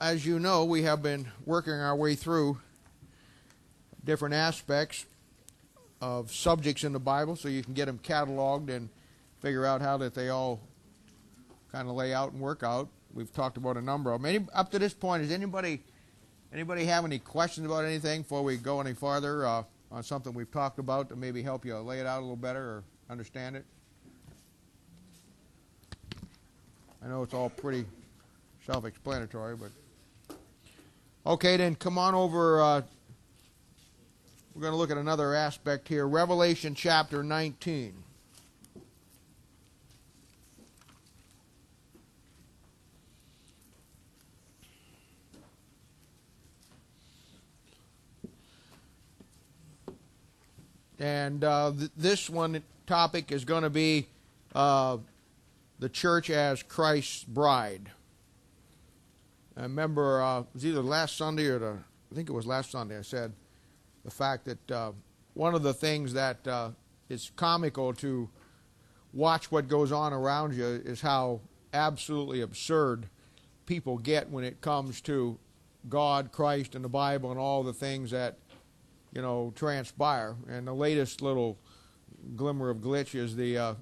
as you know, we have been working our way through different aspects of subjects in the Bible so you can get them cataloged and figure out how that they all kind of lay out and work out. We've talked about a number of them. Up to this point, does anybody have any questions about anything before we go any farther on something we've talked about to maybe help you lay it out a little better or understand it? I know it's all pretty self-explanatory, but okay, then come on over. We're going to look at another aspect here. Revelation chapter 19. And this one topic is going to be the church as Christ's bride. I remember it was either last Sunday or I think it was last Sunday I said the fact that one of the things that is comical to watch what goes on around you is how absolutely absurd people get when it comes to God, Christ, and the Bible and all the things that, you know, transpire. And the latest little glimmer of glitch is the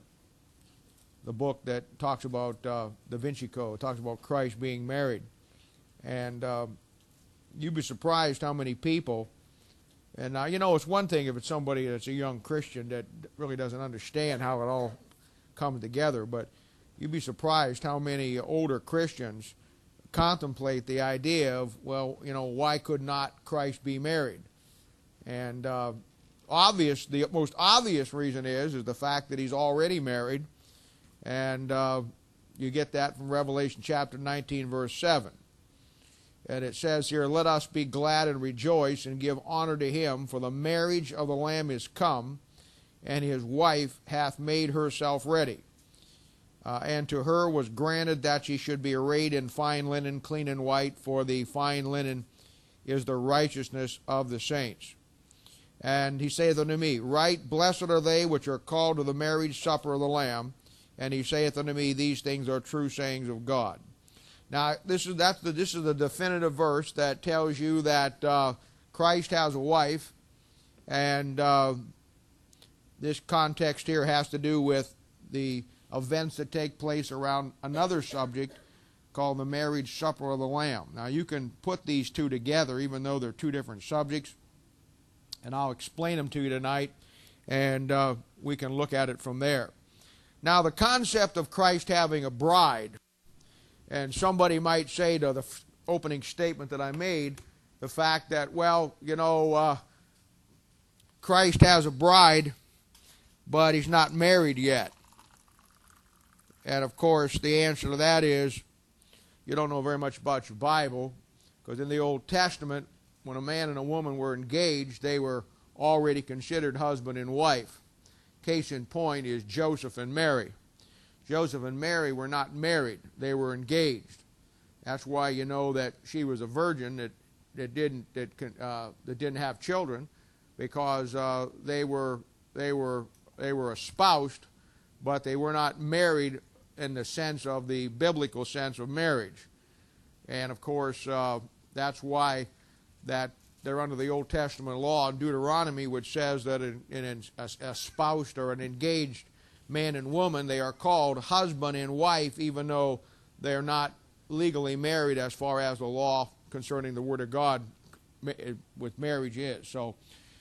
book that talks about Da Vinci Code, talks about Christ being married. And you'd be surprised how many people, and now, you know, it's one thing if it's somebody that's a young Christian that really doesn't understand how it all comes together, but you'd be surprised how many older Christians contemplate the idea of, well, you know, why could not Christ be married? And the most obvious reason is the fact that he's already married, and you get that from Revelation chapter 19, verse 7. And it says here, "Let us be glad and rejoice and give honor to him, for the marriage of the Lamb is come, and his wife hath made herself ready. And to her was granted that she should be arrayed in fine linen, clean and white, for the fine linen is the righteousness of the saints. And he saith unto me, Right, blessed are they which are called to the marriage supper of the Lamb. And he saith unto me, These things are true sayings of God." Now, this is the definitive verse that tells you that Christ has a wife, and this context here has to do with the events that take place around another subject called the marriage supper of the Lamb. Now, you can put these two together, even though they're two different subjects, and I'll explain them to you tonight, and we can look at it from there. Now, the concept of Christ having a bride, and somebody might say to the opening statement that I made, the fact that, well, you know, Christ has a bride, but he's not married yet. And, of course, the answer to that is you don't know very much about your Bible, because in the Old Testament, when a man and a woman were engaged, they were already considered husband and wife. Case in point is Joseph and Mary. Joseph and Mary were not married. They were engaged. That's why you know that she was a virgin that didn't have children, because they were espoused, but they were not married in the sense of the biblical sense of marriage. And of course, that's why that they're under the Old Testament law in Deuteronomy, which says that in a spoused or an engaged man and woman, they are called husband and wife, even though they are not legally married as far as the law concerning the Word of God with marriage is. So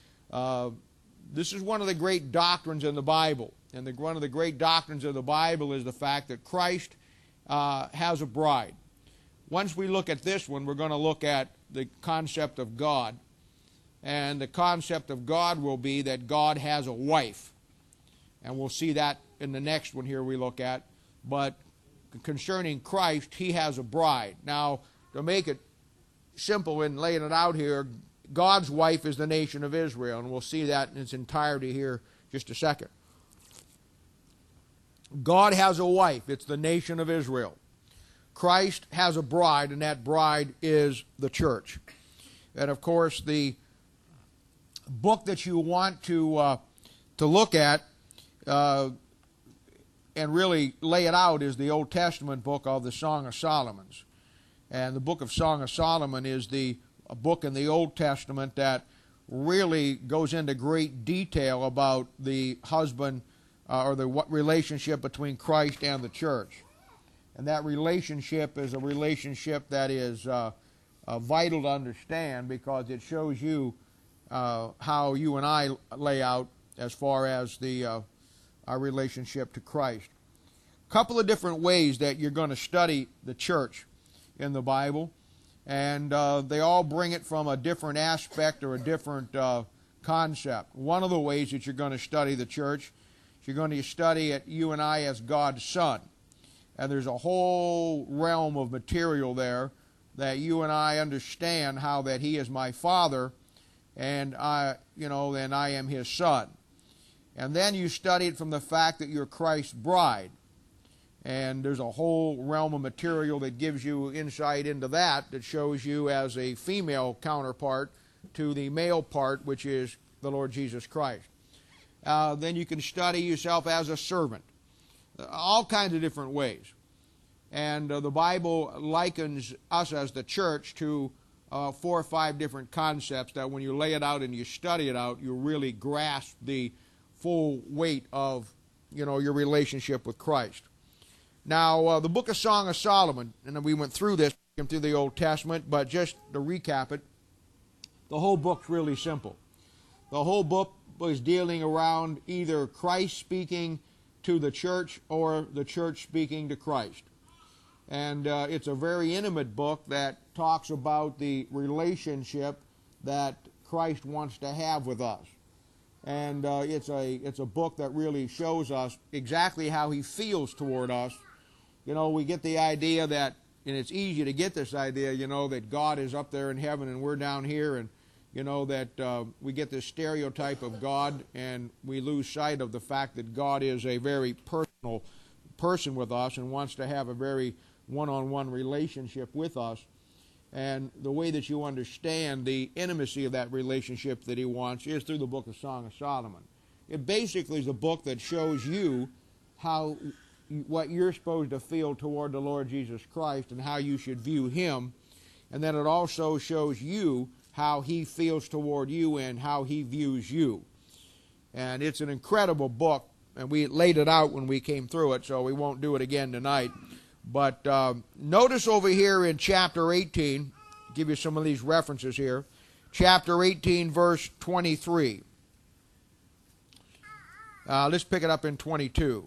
this is one of the great doctrines in the Bible. And one of the great doctrines of the Bible is the fact that Christ has a bride. Once we look at this one, we're going to look at the concept of God. And the concept of God will be that God has a wife. And we'll see that in the next one here we look at. But concerning Christ, he has a bride. Now, to make it simple in laying it out here, God's wife is the nation of Israel. And we'll see that in its entirety here in just a second. God has a wife. It's the nation of Israel. Christ has a bride, and that bride is the church. And of course, the book that you want to look at and really lay it out is the Old Testament book of the Song of Solomon. And the book of Song of Solomon is a book in the Old Testament that really goes into great detail about the husband or the relationship between Christ and the church. And that relationship is a relationship that is vital to understand, because it shows you how you and I lay out as far as our relationship to Christ. A couple of different ways that you're going to study the church in the Bible, and they all bring it from a different aspect or a different concept. One of the ways that you're going to study the church, you're going to study it, you and I, as God's Son. And there's a whole realm of material there that you and I understand how that He is my Father, and I am His Son. And then you study it from the fact that you're Christ's bride. And there's a whole realm of material that gives you insight into that shows you as a female counterpart to the male part, which is the Lord Jesus Christ. Then you can study yourself as a servant. All kinds of different ways. And the Bible likens us as the church to 4 or 5 different concepts that when you lay it out and you study it out, you really grasp the full weight of your relationship with Christ. Now, the book of Song of Solomon, and we went through this, through the Old Testament, but just to recap it, the whole book's really simple. The whole book was dealing around either Christ speaking to the church or the church speaking to Christ. And it's a very intimate book that talks about the relationship that Christ wants to have with us. And it's a book that really shows us exactly how He feels toward us. We get the idea that, and it's easy to get this idea, that God is up there in heaven and we're down here, and that we get this stereotype of God, and we lose sight of the fact that God is a very personal person with us and wants to have a very one-on-one relationship with us. And the way that you understand the intimacy of that relationship that He wants is through the book of Song of Solomon. It basically is a book that shows you what you're supposed to feel toward the Lord Jesus Christ and how you should view Him. And then it also shows you how He feels toward you and how He views you. And it's an incredible book, and we laid it out when we came through it, so we won't do it again tonight. But notice over here in chapter 18, give you some of these references here, chapter 18, verse 23. Let's pick it up in 22.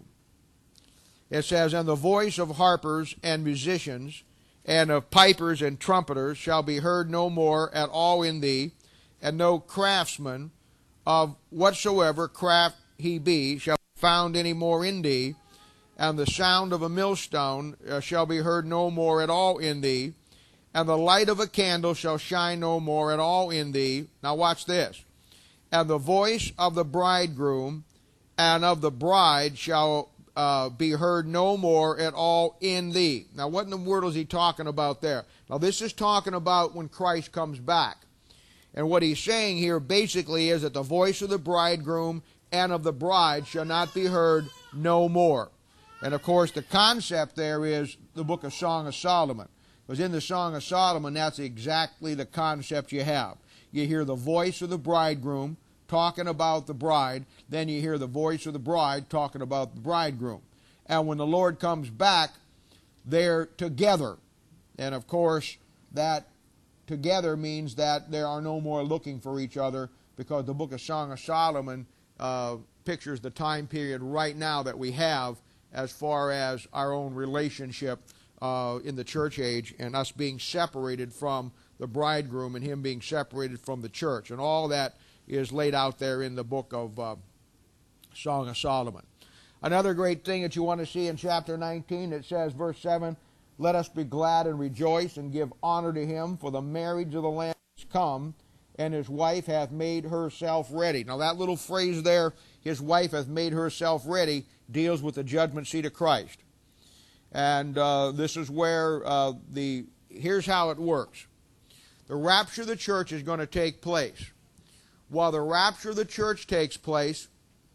It says, "And the voice of harpers and musicians, and of pipers and trumpeters shall be heard no more at all in thee, and no craftsman of whatsoever craft he be shall be found any more in thee, and the sound of a millstone shall be heard no more at all in thee, and the light of a candle shall shine no more at all in thee." Now watch this. "And the voice of the bridegroom and of the bride shall be heard no more at all in thee." Now what in the world is he talking about there? Now this is talking about when Christ comes back. And what he's saying here basically is that the voice of the bridegroom and of the bride shall not be heard no more. And of course the concept there is the book of Song of Solomon. Because in the Song of Solomon, that's exactly the concept you have. You hear the voice of the bridegroom talking about the bride, then you hear the voice of the bride talking about the bridegroom. And when the Lord comes back, they're together. And of course, that together means that they are no more looking for each other, because the book of Song of Solomon pictures the time period right now that we have as far as our own relationship in the church age, and us being separated from the bridegroom and him being separated from the church. And all that is laid out there in the book of Song of Solomon. Another great thing that you want to see in chapter 19, it says, verse 7, "Let us be glad and rejoice and give honor to him, for the marriage of the Lamb is come, and his wife hath made herself ready." Now that little phrase there, "his wife hath made herself ready," deals with the judgment seat of Christ. And this is where here's how it works. The rapture of the church is going to take place. While the rapture of the church takes place,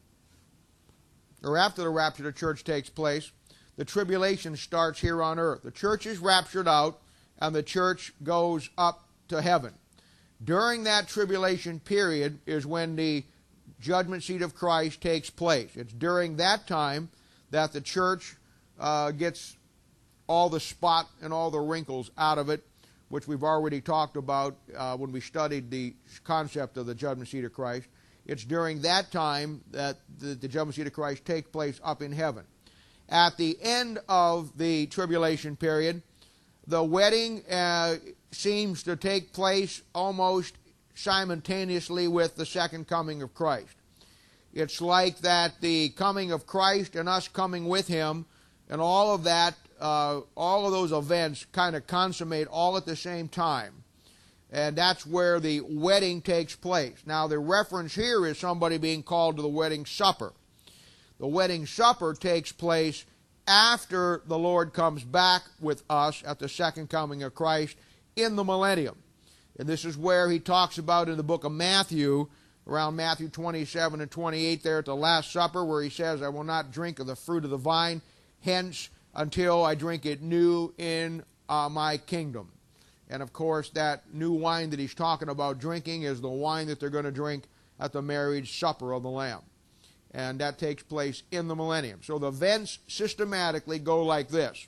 or after the rapture of the church takes place, the tribulation starts here on earth. The church is raptured out, and the church goes up to heaven. During that tribulation period is when the judgment seat of Christ takes place. It's during that time that the church gets all the spot and all the wrinkles out of it, which we've already talked about when we studied the concept of the judgment seat of Christ. It's during that time that the judgment seat of Christ takes place up in heaven. At the end of the tribulation period, the wedding seems to take place almost simultaneously with the second coming of Christ. It's like that the coming of Christ and us coming with Him and all of that, all of those events kind of consummate all at the same time. And that's where the wedding takes place. Now, the reference here is somebody being called to the wedding supper. The wedding supper takes place after the Lord comes back with us at the second coming of Christ in the millennium. And this is where he talks about in the book of Matthew, around Matthew 27 and 28 there at the Last Supper, where he says, I will not drink of the fruit of the vine, hence until I drink it new in my kingdom. And of course, that new wine that he's talking about drinking is the wine that they're going to drink at the marriage supper of the Lamb. And that takes place in the millennium. So the events systematically go like this.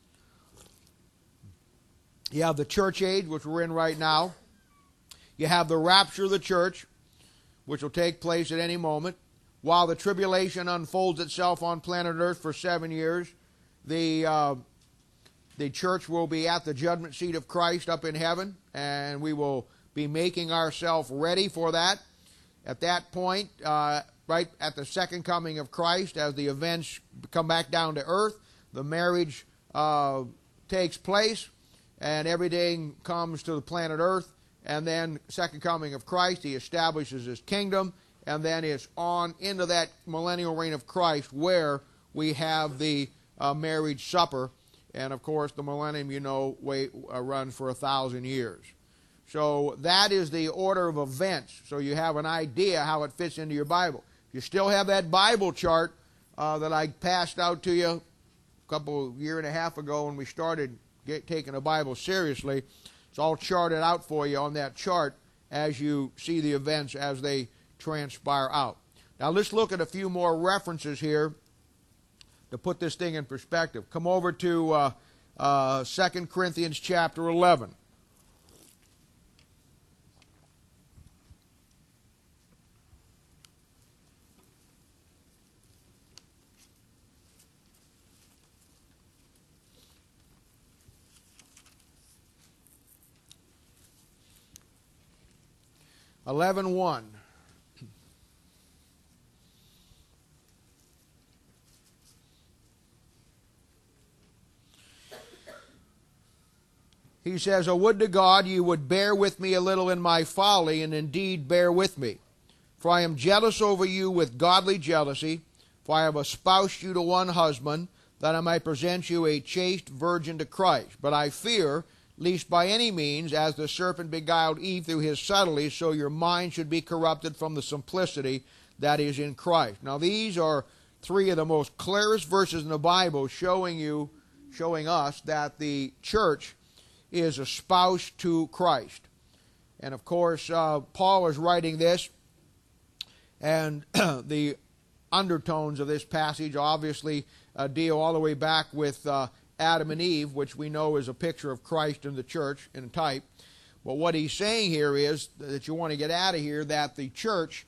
You have the church age, which we're in right now. You have the rapture of the church, which will take place at any moment. While the tribulation unfolds itself on planet Earth for 7 years, the church will be at the judgment seat of Christ up in heaven, and we will be making ourselves ready for that. At that point, right at the second coming of Christ, as the events come back down to earth, the marriage takes place, and everything comes to the planet Earth, and then second coming of Christ, He establishes His kingdom, and then it's on into that millennial reign of Christ where we have the marriage supper. And of course, the millennium, runs for 1,000 years. So that is the order of events. So you have an idea how it fits into your Bible. You still have that Bible chart that I passed out to you a year and a half ago when we started taking the Bible seriously. It's all charted out for you on that chart as you see the events as they transpire out. Now let's look at a few more references here to put this thing in perspective. Come over to 2 Corinthians chapter 11. (11:1). He says, "O would to God you would bear with me a little in my folly, and indeed bear with me. For I am jealous over you with godly jealousy, for I have espoused you to one husband, that I might present you a chaste virgin to Christ. But I fear, lest by any means, as the serpent beguiled Eve through his subtlety, so your mind should be corrupted from the simplicity that is in Christ." Now these are three of the most clearest verses in the Bible showing us that the church is espoused to Christ. And of course, Paul is writing this, and the undertones of this passage obviously deal all the way back with Adam and Eve, which we know is a picture of Christ and the church in type. But what he's saying here is that you want to get out of here, that the church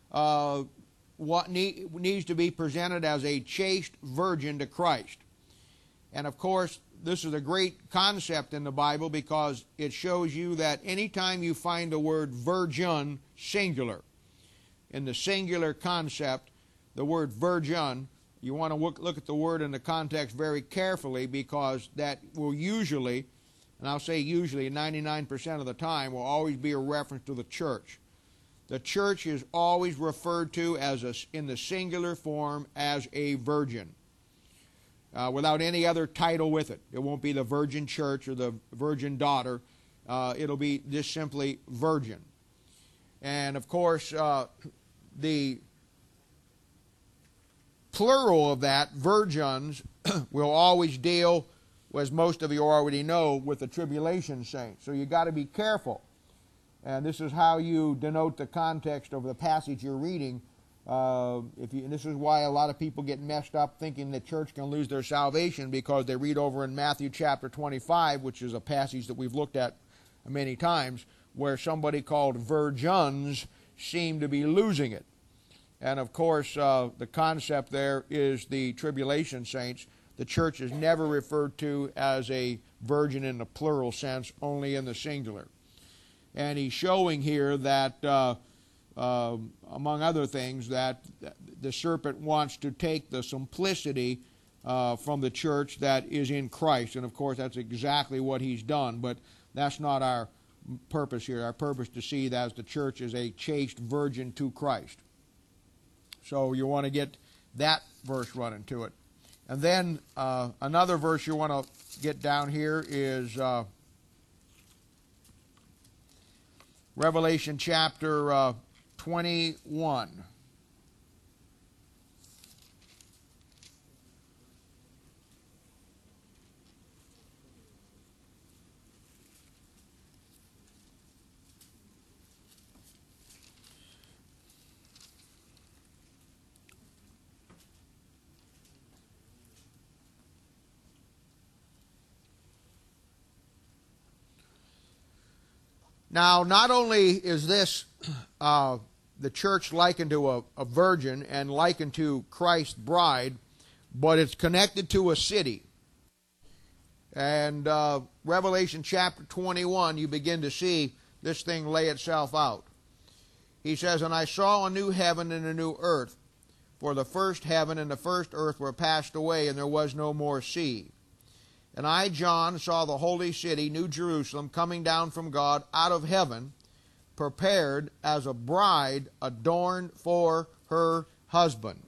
needs to be presented as a chaste virgin to Christ. And of course, this is a great concept in the Bible because it shows you that anytime you find the word virgin singular, in the singular concept, the word virgin, you want to look at the word in the context very carefully, because that will usually, and I'll say usually 99% of the time, will always be a reference to the church. The church is always referred to as in the singular form as a virgin. Without any other title with it. It won't be the virgin church or the virgin daughter. It'll be just simply virgin. And of course, the plural of that, virgins, will always deal as most of you already know, with the tribulation saints. So you got to be careful. And this is how you denote the context of the passage you're reading. And this is why a lot of people get messed up thinking the church can lose their salvation, because they read over in Matthew chapter 25, which is a passage that we've looked at many times, where somebody called virgins seem to be losing it. And of course, the concept there is the tribulation saints. The church is never referred to as a virgin in the plural sense, only in the singular. And he's showing here that, among other things, that the serpent wants to take the simplicity from the church that is in Christ. And of course, that's exactly what he's done. But that's not our purpose here. Our purpose to see that as the church is a chaste virgin to Christ. So you want to get that verse running to it. And then another verse you want to get down here is Revelation chapter 21. Now, not only is this the church likened to a virgin and likened to Christ's bride, but it's connected to a city. And Revelation chapter 21, you begin to see this thing lay itself out. He says, "And I saw a new heaven and a new earth, for the first heaven and the first earth were passed away, and there was no more sea. And I, John, saw the holy city, New Jerusalem, coming down from God out of heaven, prepared as a bride adorned for her husband."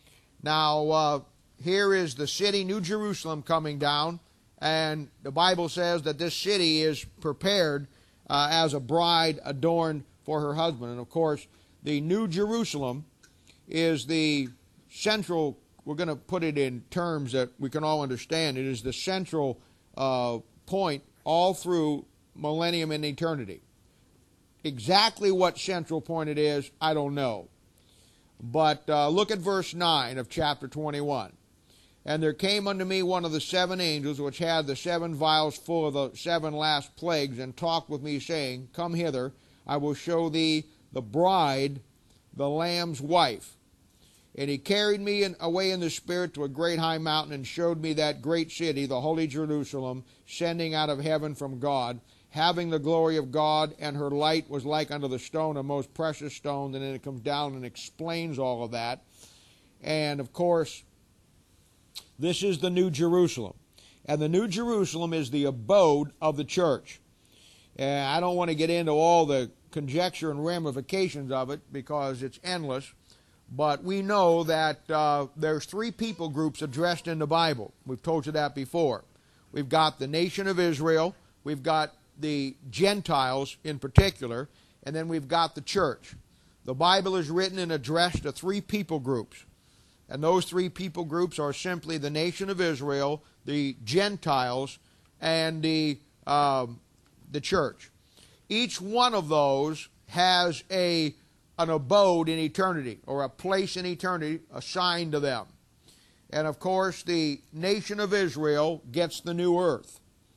Now, here is the city, New Jerusalem, coming down, and the Bible says that this city is prepared as a bride adorned for her husband. And of course, the New Jerusalem is the central. We're going to put it in terms that we can all understand. It is the central point all through millennium and eternity. Exactly what central point it is, I don't know. But look at verse 9 of chapter 21. "And there came unto me one of the seven angels, which had the seven vials full of the seven last plagues, and talked with me, saying, Come hither, I will show thee the bride, the Lamb's wife. And he carried me away in the Spirit to a great high mountain, and showed me that great city, the holy Jerusalem, sending out of heaven from God, having the glory of God, and her light was like unto the stone, a most precious stone." And then it comes down and explains all of that. And of course, this is the New Jerusalem. And the New Jerusalem is the abode of the church. And I don't want to get into all the conjecture and ramifications of it, because it's endless. But we know that there's three people groups addressed in the Bible. We've told you that before. We've got the nation of Israel, we've got the Gentiles in particular, and then we've got the church. The Bible is written and addressed to three people groups. And those three people groups are simply the nation of Israel, the Gentiles, and the church. Each one of those has an abode in eternity, or a place in eternity assigned to them. And of course, the nation of Israel gets the new earth.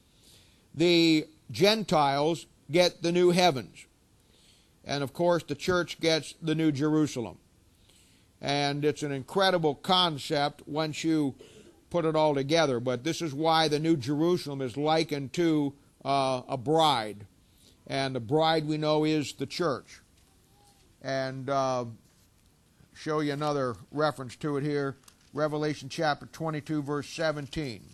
The Gentiles get the new heavens. And of course, the church gets the New Jerusalem. And it's an incredible concept once you put it all together. But this is why the New Jerusalem is likened to a bride. And the bride, we know, is the church. And show you another reference to it here. Revelation chapter 22, verse 17.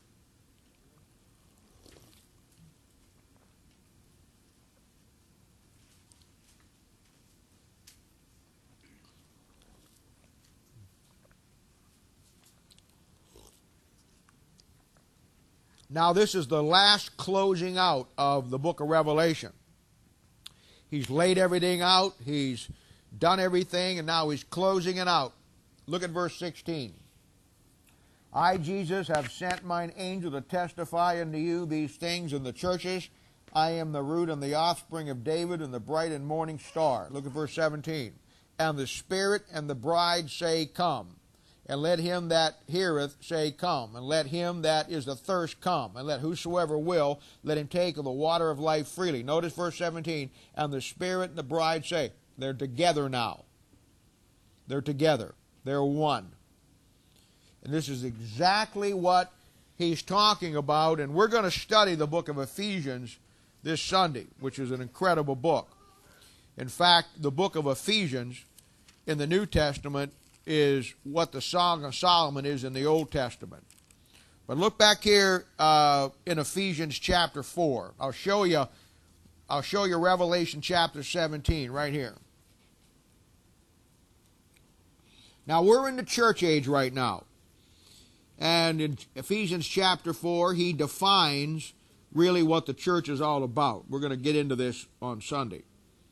Now, this is the last closing out of the book of Revelation. He's laid everything out, he's done everything, and now he's closing it out. Look at verse 16. I, Jesus, have sent mine angel to testify unto you these things in the churches. I am the root and the offspring of David and the bright and morning star. Look at verse 17. And the Spirit and the bride say, Come. And let him that heareth say, Come. And let him that is athirst come. And let whosoever will, let him take of the water of life freely. Notice verse 17. And the Spirit and the bride say, they're together now. They're together. They're one. And this is exactly what he's talking about. And we're going to study the book of Ephesians this Sunday, which is an incredible book. In fact, the book of Ephesians in the New Testament is what the Song of Solomon is in the Old Testament. But look back here in Ephesians chapter 4. I'll show you Revelation chapter 17 right here. Now we're in the church age right now. And in Ephesians chapter 4, he defines really what the church is all about. We're going to get into this on Sunday.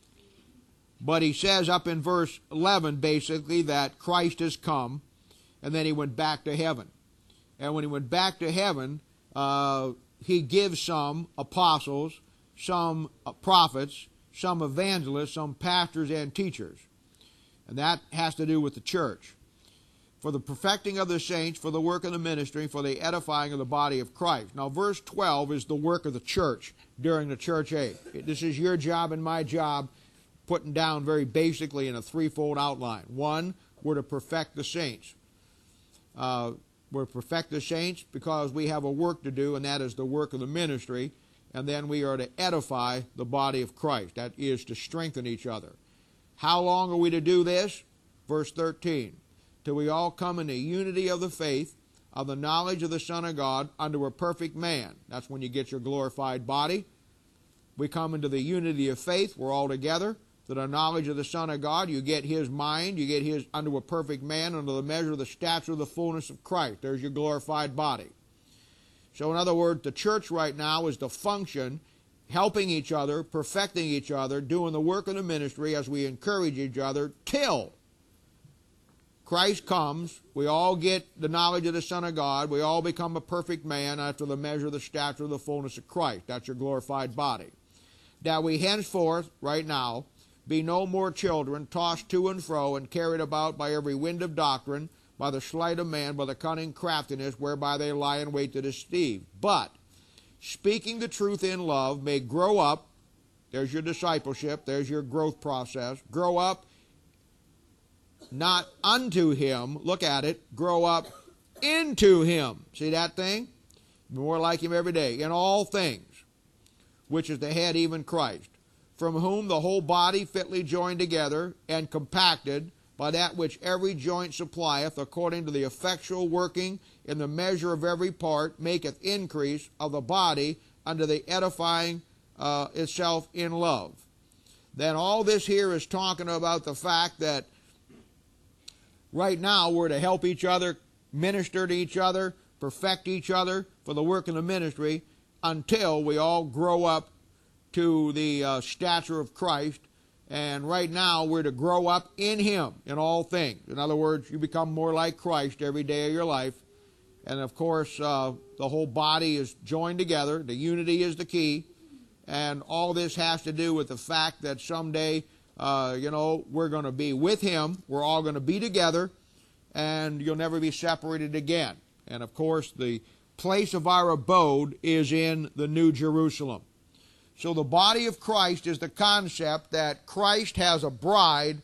But he says up in verse 11, basically, that Christ has come, and then he went back to heaven. And when he went back to heaven, he gives some apostles, some prophets, some evangelists, some pastors and teachers. And that has to do with the church. For the perfecting of the saints, for the work of the ministry, for the edifying of the body of Christ. Now, verse 12 is the work of the church during the church age. This is your job and my job, putting down very basically in a threefold outline. One, we're to perfect the saints. We're to perfect the saints because we have a work to do, and that is the work of the ministry. And then we are to edify the body of Christ. That is to strengthen each other. How long are we to do this? Verse 13. Till we all come in the unity of the faith, of the knowledge of the Son of God, unto a perfect man. That's when you get your glorified body. We come into the unity of faith. We're all together. To the knowledge of the Son of God, you get his mind. You get his unto a perfect man, unto the measure of the stature of the fullness of Christ. There's your glorified body. So in other words, the church right now is to function, helping each other, perfecting each other, doing the work of the ministry as we encourage each other till Christ comes. We all get the knowledge of the Son of God. We all become a perfect man after the measure of the stature of the fullness of Christ. That's your glorified body. That we henceforth, right now, be no more children, tossed to and fro, and carried about by every wind of doctrine, by the sleight of man, by the cunning craftiness, whereby they lie in wait to deceive. But, speaking the truth in love, may grow up. There's your discipleship. There's your growth process. Grow up not unto him. Look at it. Grow up into him. See that thing? More like him every day. In all things, which is the head, even Christ, from whom the whole body fitly joined together and compacted by that which every joint supplieth, according to the effectual working in the measure of every part, maketh increase of the body unto the edifying itself in love. Then all this here is talking about the fact that right now we're to help each other, minister to each other, perfect each other for the work of the ministry until we all grow up to the stature of Christ. And right now we're to grow up in him in all things. In other words, you become more like Christ every day of your life. And of course, the whole body is joined together. The unity is the key. And all this has to do with the fact that someday, we're going to be with him. We're all going to be together. And you'll never be separated again. And of course, the place of our abode is in the New Jerusalem. So the body of Christ is the concept that Christ has a bride.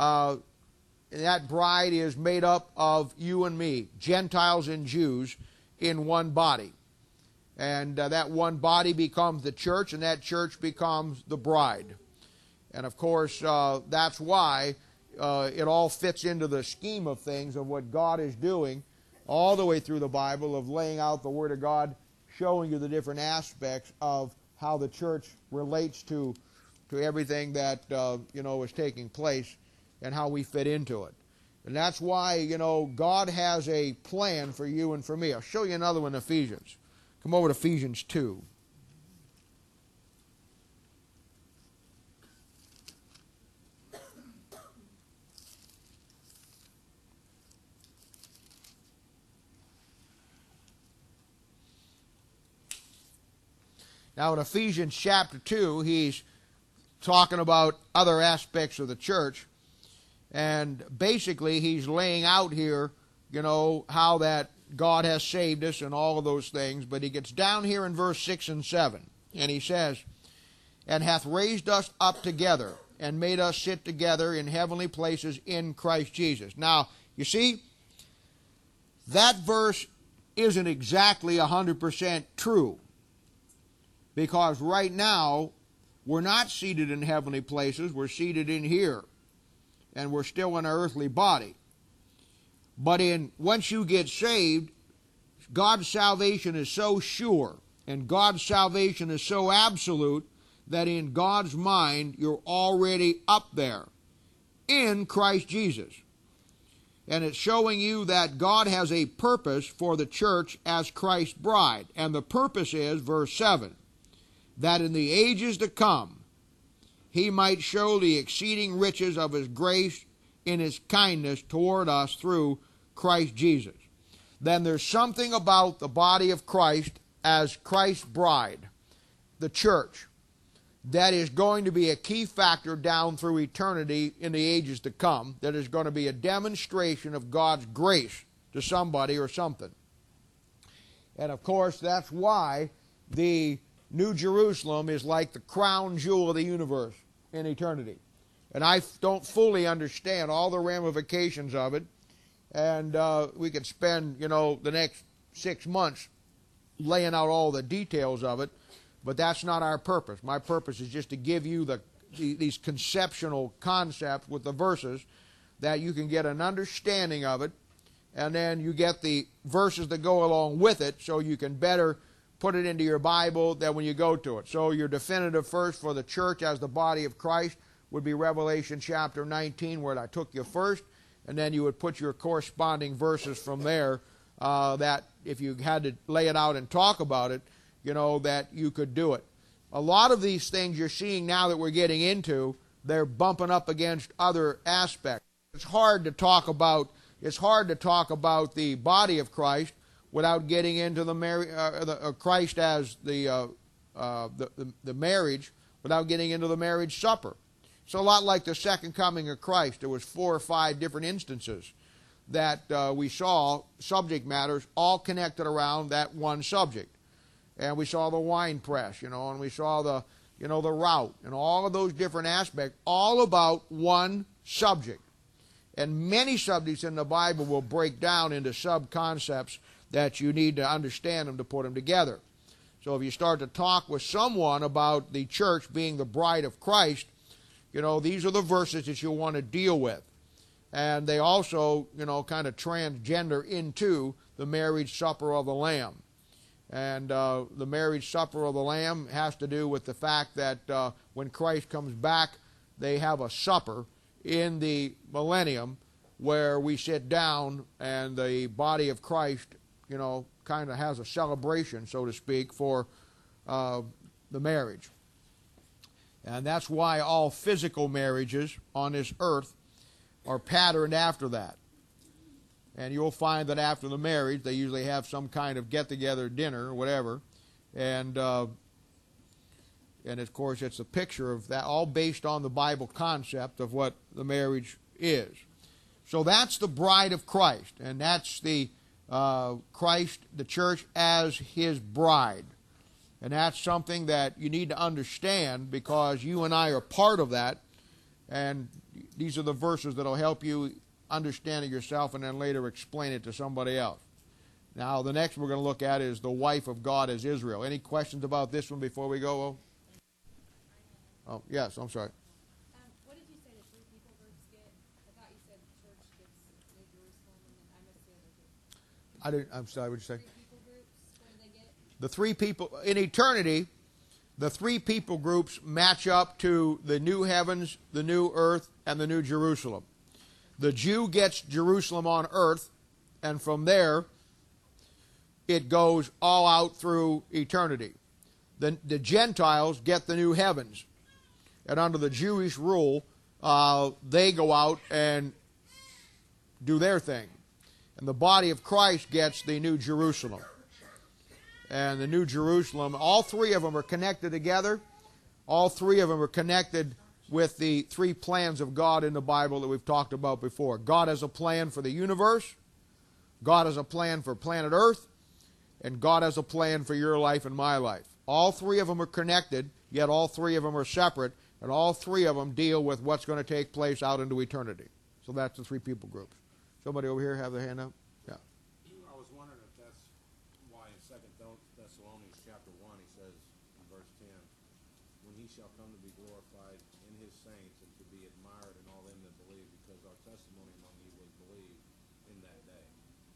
That bride is made up of you and me, Gentiles and Jews, in one body. And that one body becomes the church, and that church becomes the bride. And of course, that's why it all fits into the scheme of things of what God is doing all the way through the Bible, of laying out the Word of God, showing you the different aspects of how the church relates to everything that is taking place and how we fit into it. And that's why, God has a plan for you and for me. I'll show you another one in Ephesians. Come over to Ephesians 2. Now in Ephesians chapter 2, he's talking about other aspects of the church. And basically he's laying out here, how that God has saved us and all of those things. But he gets down here in verse 6 and 7. And he says, and hath raised us up together and made us sit together in heavenly places in Christ Jesus. Now, you see, that verse isn't exactly 100% true. Because right now, we're not seated in heavenly places. We're seated in here. And we're still in our earthly body. But once you get saved, God's salvation is so sure and God's salvation is so absolute that in God's mind you're already up there in Christ Jesus. And it's showing you that God has a purpose for the church as Christ's bride. And the purpose is, verse 7, that in the ages to come he might show the exceeding riches of his grace in his kindness toward us through Christ Jesus. Then there's something about the body of Christ as Christ's bride, the church, that is going to be a key factor down through eternity in the ages to come, that is going to be a demonstration of God's grace to somebody or something. And of course, that's why the New Jerusalem is like the crown jewel of the universe in eternity. And I don't fully understand all the ramifications of it. And we could spend, the next 6 months laying out all the details of it. But that's not our purpose. My purpose is just to give you these conceptual concepts with the verses that you can get an understanding of it. And then you get the verses that go along with it so you can better put it into your Bible than when you go to it. So your definitive verse for the church as the body of Christ would be Revelation chapter 19, where I took you first. And then you would put your corresponding verses from there that if you had to lay it out and talk about it, that you could do it. A lot of these things you're seeing now that we're getting into, they're bumping up against other aspects. It's hard to talk about the body of Christ without getting into the Christ as the marriage, without getting into the marriage supper. It's a lot like the second coming of Christ. There was 4 or 5 different instances that we saw subject matters all connected around that one subject. And we saw the wine press, and we saw the route, and all of those different aspects, all about one subject. And many subjects in the Bible will break down into sub-concepts that you need to understand them to put them together. So if you start to talk with someone about the church being the bride of Christ, these are the verses that you'll want to deal with. And they also, kind of transgender into the marriage supper of the Lamb. And the marriage supper of the Lamb has to do with the fact that when Christ comes back, they have a supper in the millennium where we sit down and the body of Christ, kind of has a celebration, so to speak, for the marriage. And that's why all physical marriages on this earth are patterned after that. And you'll find that after the marriage, they usually have some kind of get-together dinner or whatever. And of course, it's a picture of that, all based on the Bible concept of what the marriage is. So that's the bride of Christ. And that's the Christ, the church, as his bride. And that's something that you need to understand because you and I are part of that. And these are the verses that will help you understand it yourself and then later explain it to somebody else. Now, the next we're going to look at is the wife of God as Israel. Any questions about this one before we go? Oh, yes, I'm sorry. What did you say the 3 people groups get? I thought you said the church gets New Jerusalem and then I missed the other group. I'm sorry, what did you say? 3 people groups, what did they get? The 3 people, in eternity, the 3 people groups match up to the new heavens, the new earth, and the new Jerusalem. The Jew gets Jerusalem on earth, and from there, it goes all out through eternity. The Gentiles get the new heavens. And under the Jewish rule, they go out and do their thing. And the body of Christ gets the new Jerusalem. and the New Jerusalem. All three of them are connected together. All three of them are connected with the three plans of God in the Bible that we've talked about before. God has a plan for the universe. God has a plan for planet Earth. And God has a plan for your life and my life. All three of them are connected, yet all three of them are separate. And all three of them deal with what's going to take place out into eternity. So that's the three people groups. Somebody over here have their hand up? Yeah. I was wondering if that's why in 2 Thessalonians chapter 1 he says in verse 10, when he shall come to be glorified in his saints and to be admired in all them that believe, because our testimony among you was believed in that day.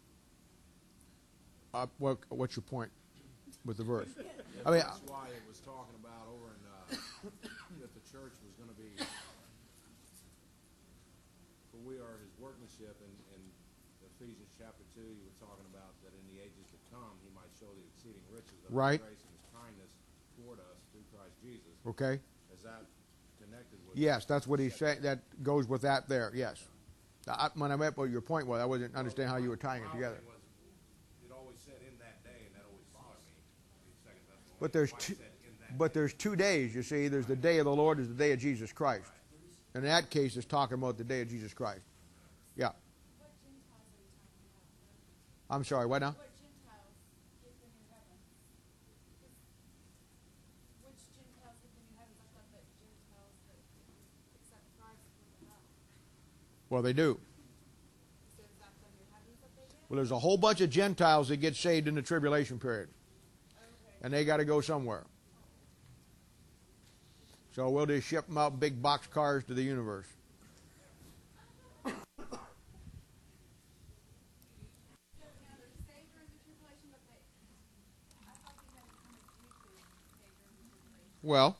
What's your point with the verse? I mean, that's why it was talking about over in that the church was going to be, for we are his workmanship, and in Ephesians chapter 2 you were talking about that in the ages to come he might show the exceeding riches of right. his grace and his kindness toward us through Christ Jesus. Okay. Is that connected with? Yes, that's what he's saying. That goes with that there. Yes. When I met what your point was, I wasn't understand how you were tying it together. It always said in that day, and that always bothered me. But there's 2 days. You see, there's the day of the Lord, there's the day of Jesus Christ. And in that case, it's talking about the day of Jesus Christ. Yeah. What Gentiles are you talking about? I'm sorry. What now? What Gentiles get the new heaven? Which Gentiles get the new heaven? I thought that Gentiles that accept Christ were the hell. Well, they do. So is that the new heavens that they get? Well, there's a whole bunch of Gentiles that get saved in the tribulation period. Okay. And they got to go somewhere. So we'll just ship them out in big box cars to the universe. Now, they're saved during the tribulation, but I thought they had to come as Jews to be saved during the tribulation. Well,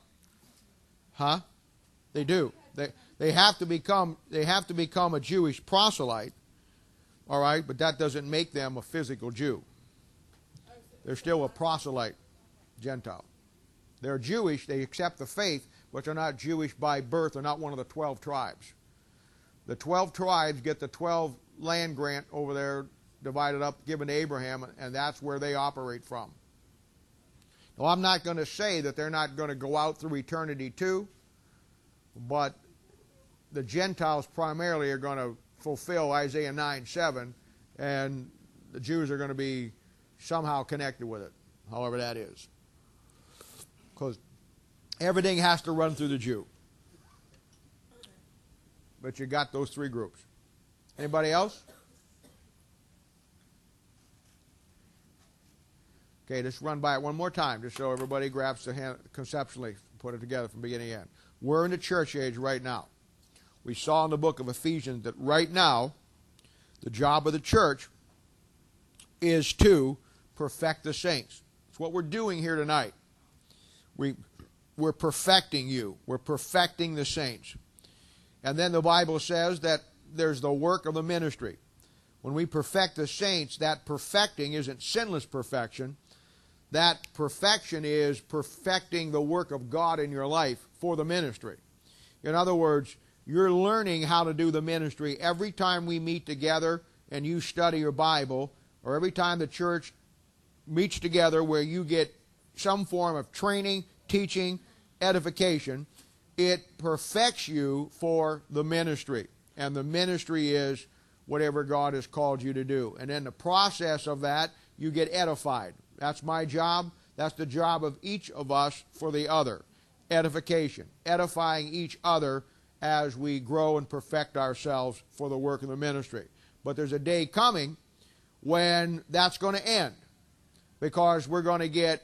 they do. They have to become a Jewish proselyte. All right, but that doesn't make them a physical Jew. They're still a proselyte Gentile. They're Jewish, they accept the faith, but they're not Jewish by birth. They're not one of the 12 tribes. The 12 tribes get the 12 land grant over there, divided up, given to Abraham, and that's where they operate from. Now, I'm not going to say that they're not going to go out through eternity too, but the Gentiles primarily are going to fulfill Isaiah 9:7, and the Jews are going to be somehow connected with it, however that is. Because everything has to run through the Jew. But you got those three groups. Anybody else? Okay, just run by it one more time, just so everybody grabs the hand conceptually, put it together from beginning to end. We're in the church age right now. We saw in the book of Ephesians that right now, the job of the church is to perfect the saints. It's what we're doing here tonight. We're perfecting you. We're perfecting the saints. And then the Bible says that there's the work of the ministry. When we perfect the saints, that perfecting isn't sinless perfection. That perfection is perfecting the work of God in your life for the ministry. In other words, you're learning how to do the ministry every time we meet together and you study your Bible, or every time the church meets together where you get some form of training, teaching, edification. It perfects you for the ministry. And the ministry is whatever God has called you to do. And in the process of that, you get edified. That's my job. That's the job of each of us for the other. Edification. Edifying each other as we grow and perfect ourselves for the work of the ministry. But there's a day coming when that's going to end. Because we're going to get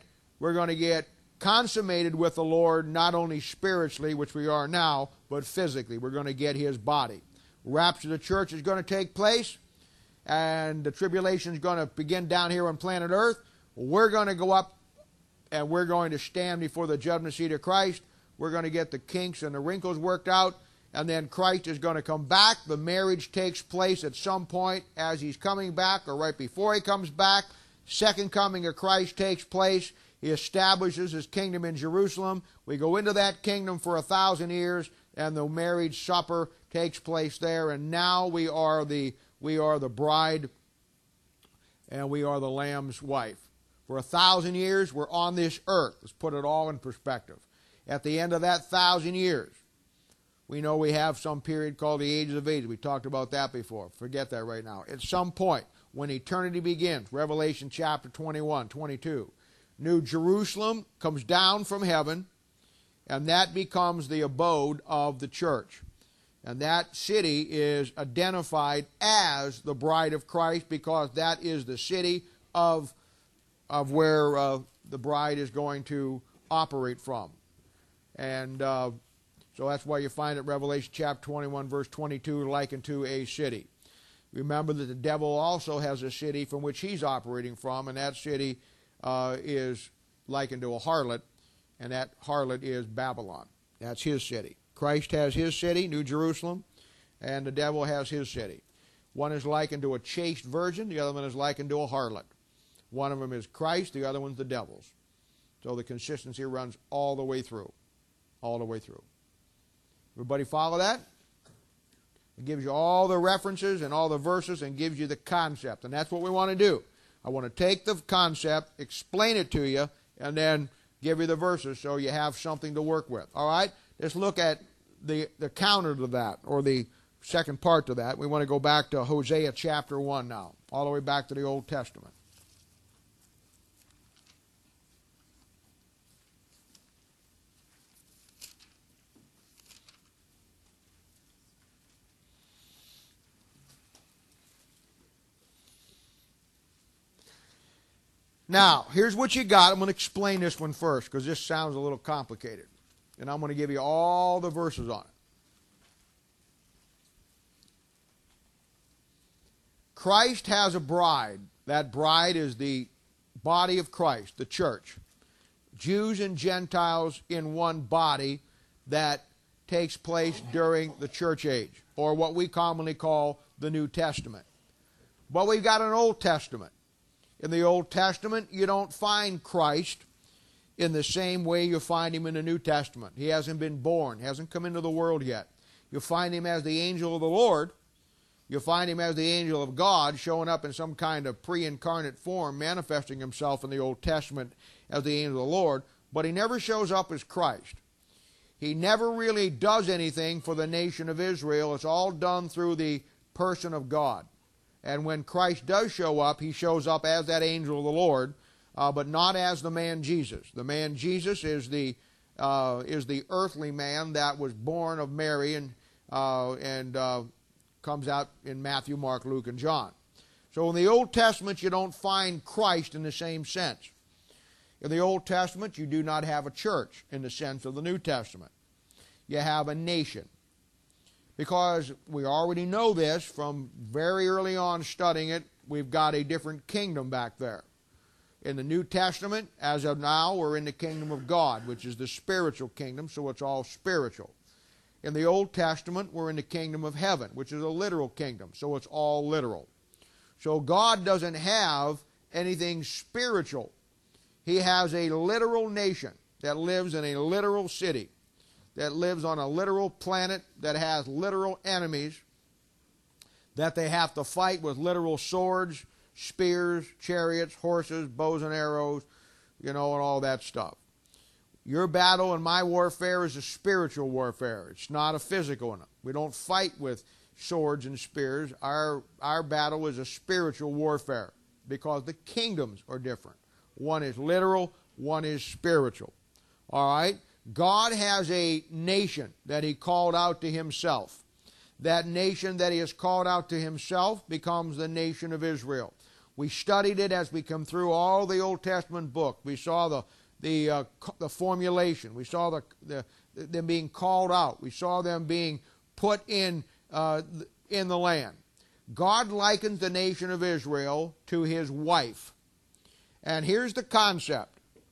consummated with the Lord, not only spiritually, which we are now, but physically. We're going to get His body. Rapture of the church is going to take place, and the tribulation is going to begin down here on planet Earth. We're going to go up, and we're going to stand before the judgment seat of Christ. We're going to get the kinks and the wrinkles worked out, and then Christ is going to come back. The marriage takes place at some point as He's coming back or right before He comes back. Second coming of Christ takes place. He establishes His kingdom in Jerusalem. We go into that kingdom for 1,000 years, and the marriage supper takes place there. And now we are the bride, and we are the Lamb's wife. For 1,000 years, we're on this earth. Let's put it all in perspective. At the end of that 1,000 years, we know we have some period called the Ages of Ages. We talked about that before. Forget that right now. At some point, when eternity begins, Revelation chapter 21, 22, New Jerusalem comes down from heaven, and that becomes the abode of the church. And that city is identified as the bride of Christ because that is the city of where the bride is going to operate from. And so that's why you find at Revelation chapter 21, verse 22, likened to a city. Remember that the devil also has a city from which he's operating from, and that city is likened to a harlot, and that harlot is Babylon. That's his city. Christ has his city, New Jerusalem, and the devil has his city. One is likened to a chaste virgin, the other one is likened to a harlot. One of them is Christ, the other one's the devil's. So the consistency runs all the way through. All the way through. Everybody follow that? It gives you all the references and all the verses and gives you the concept. And that's what we want to do. I want to take the concept, explain it to you, and then give you the verses so you have something to work with. All right? Let's look at the counter to that, or the second part to that. We want to go back to Hosea chapter 1 now, all the way back to the Old Testament. Now, here's what you got. I'm going to explain this one first because this sounds a little complicated. And I'm going to give you all the verses on it. Christ has a bride. That bride is the body of Christ, the church. Jews and Gentiles in one body that takes place during the church age, or what we commonly call the New Testament. But we've got an Old Testament. In the Old Testament, you don't find Christ in the same way you find him in the New Testament. He hasn't been born, hasn't come into the world yet. You find him as the angel of the Lord. You find him as the angel of God, showing up in some kind of pre-incarnate form, manifesting himself in the Old Testament as the angel of the Lord, but he never shows up as Christ. He never really does anything for the nation of Israel. It's all done through the person of God. And when Christ does show up, he shows up as that angel of the Lord, but not as the man Jesus. The man Jesus is the earthly man that was born of Mary and comes out in Matthew, Mark, Luke, and John. So in the Old Testament, you don't find Christ in the same sense. In the Old Testament, you do not have a church in the sense of the New Testament. You have a nation. Because we already know this from very early on studying it, we've got a different kingdom back there. In the New Testament, as of now, we're in the kingdom of God, which is the spiritual kingdom, so it's all spiritual. In the Old Testament, we're in the kingdom of heaven, which is a literal kingdom, so it's all literal. So God doesn't have anything spiritual. He has a literal nation that lives in a literal city, that lives on a literal planet, that has literal enemies, that they have to fight with literal swords, spears, chariots, horses, bows and arrows, and all that stuff. Your battle and my warfare is a spiritual warfare. It's not a physical one. We don't fight with swords and spears. Our battle is a spiritual warfare because the kingdoms are different. One is literal, one is spiritual. All right? God has a nation that he called out to himself. That nation that he has called out to himself becomes the nation of Israel. We studied it as we come through all the Old Testament book. We saw the formulation. We saw them being called out. We saw them being put in the land. God likens the nation of Israel to his wife. And here's the concept.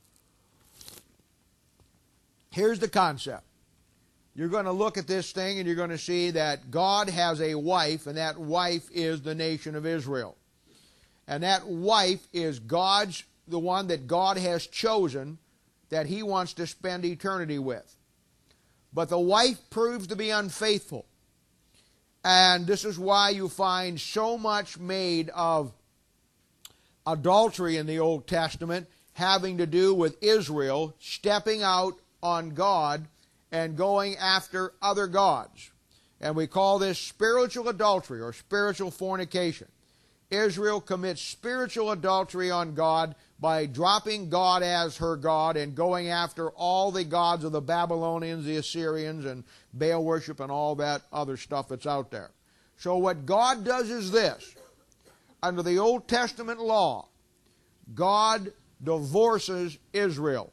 Here's the concept. You're going to look at this thing and you're going to see that God has a wife, and that wife is the nation of Israel. And that wife is the one that God has chosen that he wants to spend eternity with. But the wife proves to be unfaithful. And this is why you find so much made of adultery in the Old Testament having to do with Israel stepping out on God and going after other gods. And we call this spiritual adultery or spiritual fornication. Israel commits spiritual adultery on God by dropping God as her God and going after all the gods of the Babylonians, the Assyrians, and Baal worship and all that other stuff that's out there. So what God does is this. Under the Old Testament law, God divorces Israel.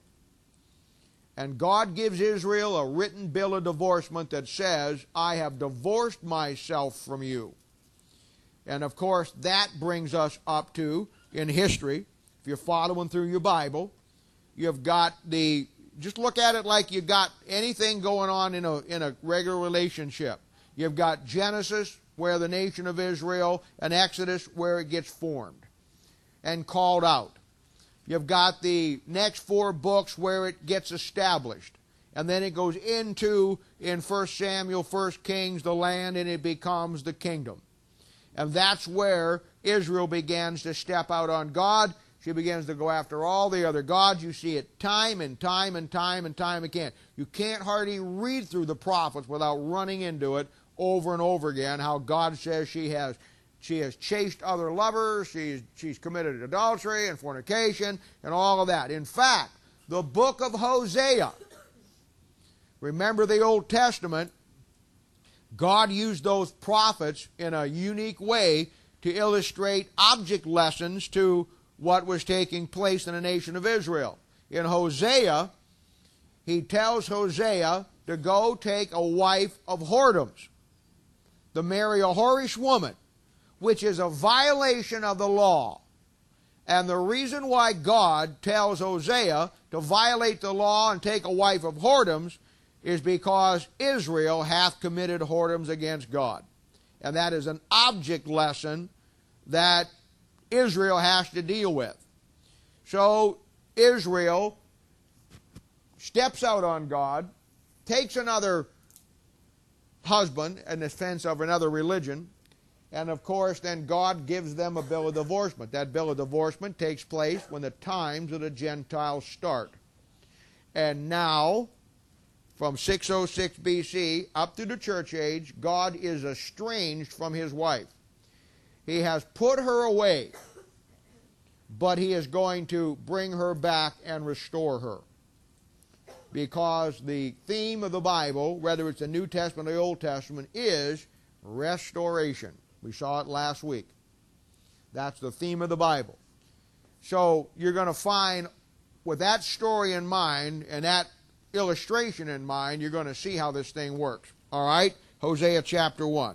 And God gives Israel a written bill of divorcement that says, I have divorced myself from you. And of course, that brings us up to, in history, if you're following through your Bible, you've got just look at it like you got anything going on in a regular relationship. You've got Genesis, where the nation of Israel, and Exodus, where it gets formed and called out. You've got the next 4 books where it gets established. And then it goes into, in 1 Samuel, 1 Kings, the land, and it becomes the kingdom. And that's where Israel begins to step out on God. She begins to go after all the other gods. You see it time and time and time and time again. You can't hardly read through the prophets without running into it over and over again, how God says she has chased other lovers, she's committed adultery and fornication and all of that. In fact, the book of Hosea, remember the Old Testament, God used those prophets in a unique way to illustrate object lessons to what was taking place in the nation of Israel. In Hosea, he tells Hosea to go take a wife of whoredoms, to marry a whorish woman, which is a violation of the law. And the reason why God tells Hosea to violate the law and take a wife of whoredoms is because Israel hath committed whoredoms against God. And that is an object lesson that Israel has to deal with. So Israel steps out on God, takes another husband in defense of another religion, and of course then God gives them a bill of divorcement. That bill of divorcement takes place when the times of the Gentiles start. And now, from 606 BC up to the church age, God is estranged from his wife. He has put her away, but he is going to bring her back and restore her. Because the theme of the Bible, whether it's the New Testament or the Old Testament, is restoration. We saw it last week. That's the theme of the Bible. So you're going to find, with that story in mind and that illustration in mind, you're going to see how this thing works. All right? Hosea chapter 1.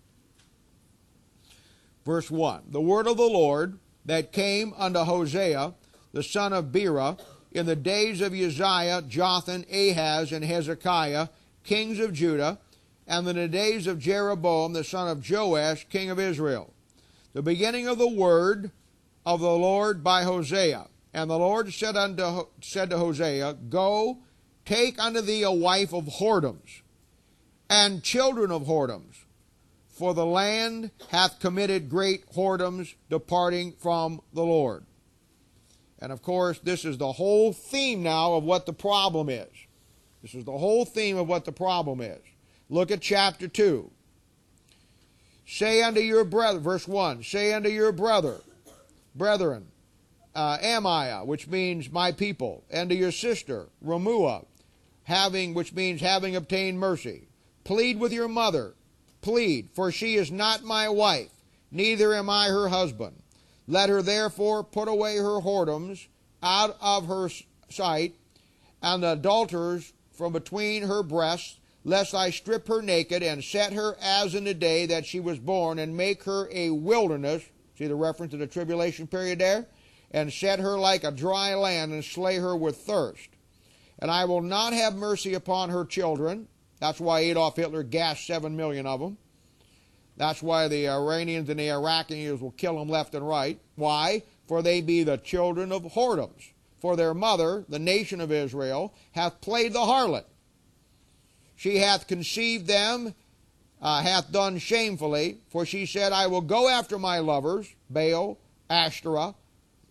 Verse 1. The word of the Lord that came unto Hosea, the son of Beerah, in the days of Uzziah, Jotham, Ahaz, and Hezekiah, kings of Judah, and in the days of Jeroboam, the son of Joash, king of Israel. The beginning of the word of the Lord by Hosea. And the Lord said to Hosea, Go, take unto thee a wife of whoredoms, and children of whoredoms, for the land hath committed great whoredoms, departing from the Lord. And of course, this is the whole theme now of what the problem is. This is the whole theme of what the problem is. Look at chapter 2. Say unto your brother, verse 1, say unto your brethren, Amiah, which means my people, and to your sister, Ramua, which means having obtained mercy. Plead with your mother, plead, for she is not my wife, neither am I her husband. Let her therefore put away her whoredoms out of her sight, and the adulterers from between her breasts, lest I strip her naked, and set her as in the day that she was born, and make her a wilderness. See the reference to the tribulation period there? And set her like a dry land, and slay her with thirst. And I will not have mercy upon her children. That's why Adolf Hitler gassed 7 million of them. That's why the Iranians and the Iraqis will kill them left and right. Why? For they be the children of whoredoms. For their mother, the nation of Israel, hath played the harlot. She hath conceived them, hath done shamefully. For she said, I will go after my lovers, Baal, Ashtoreth,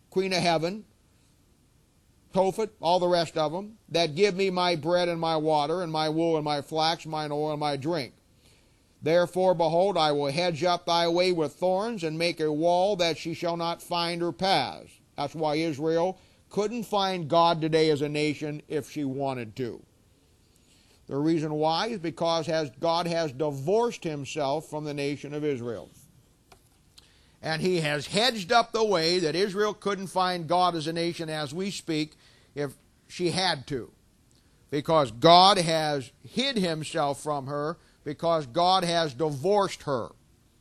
queen of heaven, Tophet, all the rest of them, that give me my bread and my water, and my wool and my flax, mine oil and my drink. Therefore, behold, I will hedge up thy way with thorns, and make a wall that she shall not find her paths. That's why Israel couldn't find God today as a nation if she wanted to. The reason why is because God has divorced himself from the nation of Israel. And he has hedged up the way that Israel couldn't find God as a nation as we speak if she had to. Because God has hid himself from her, because God has divorced her.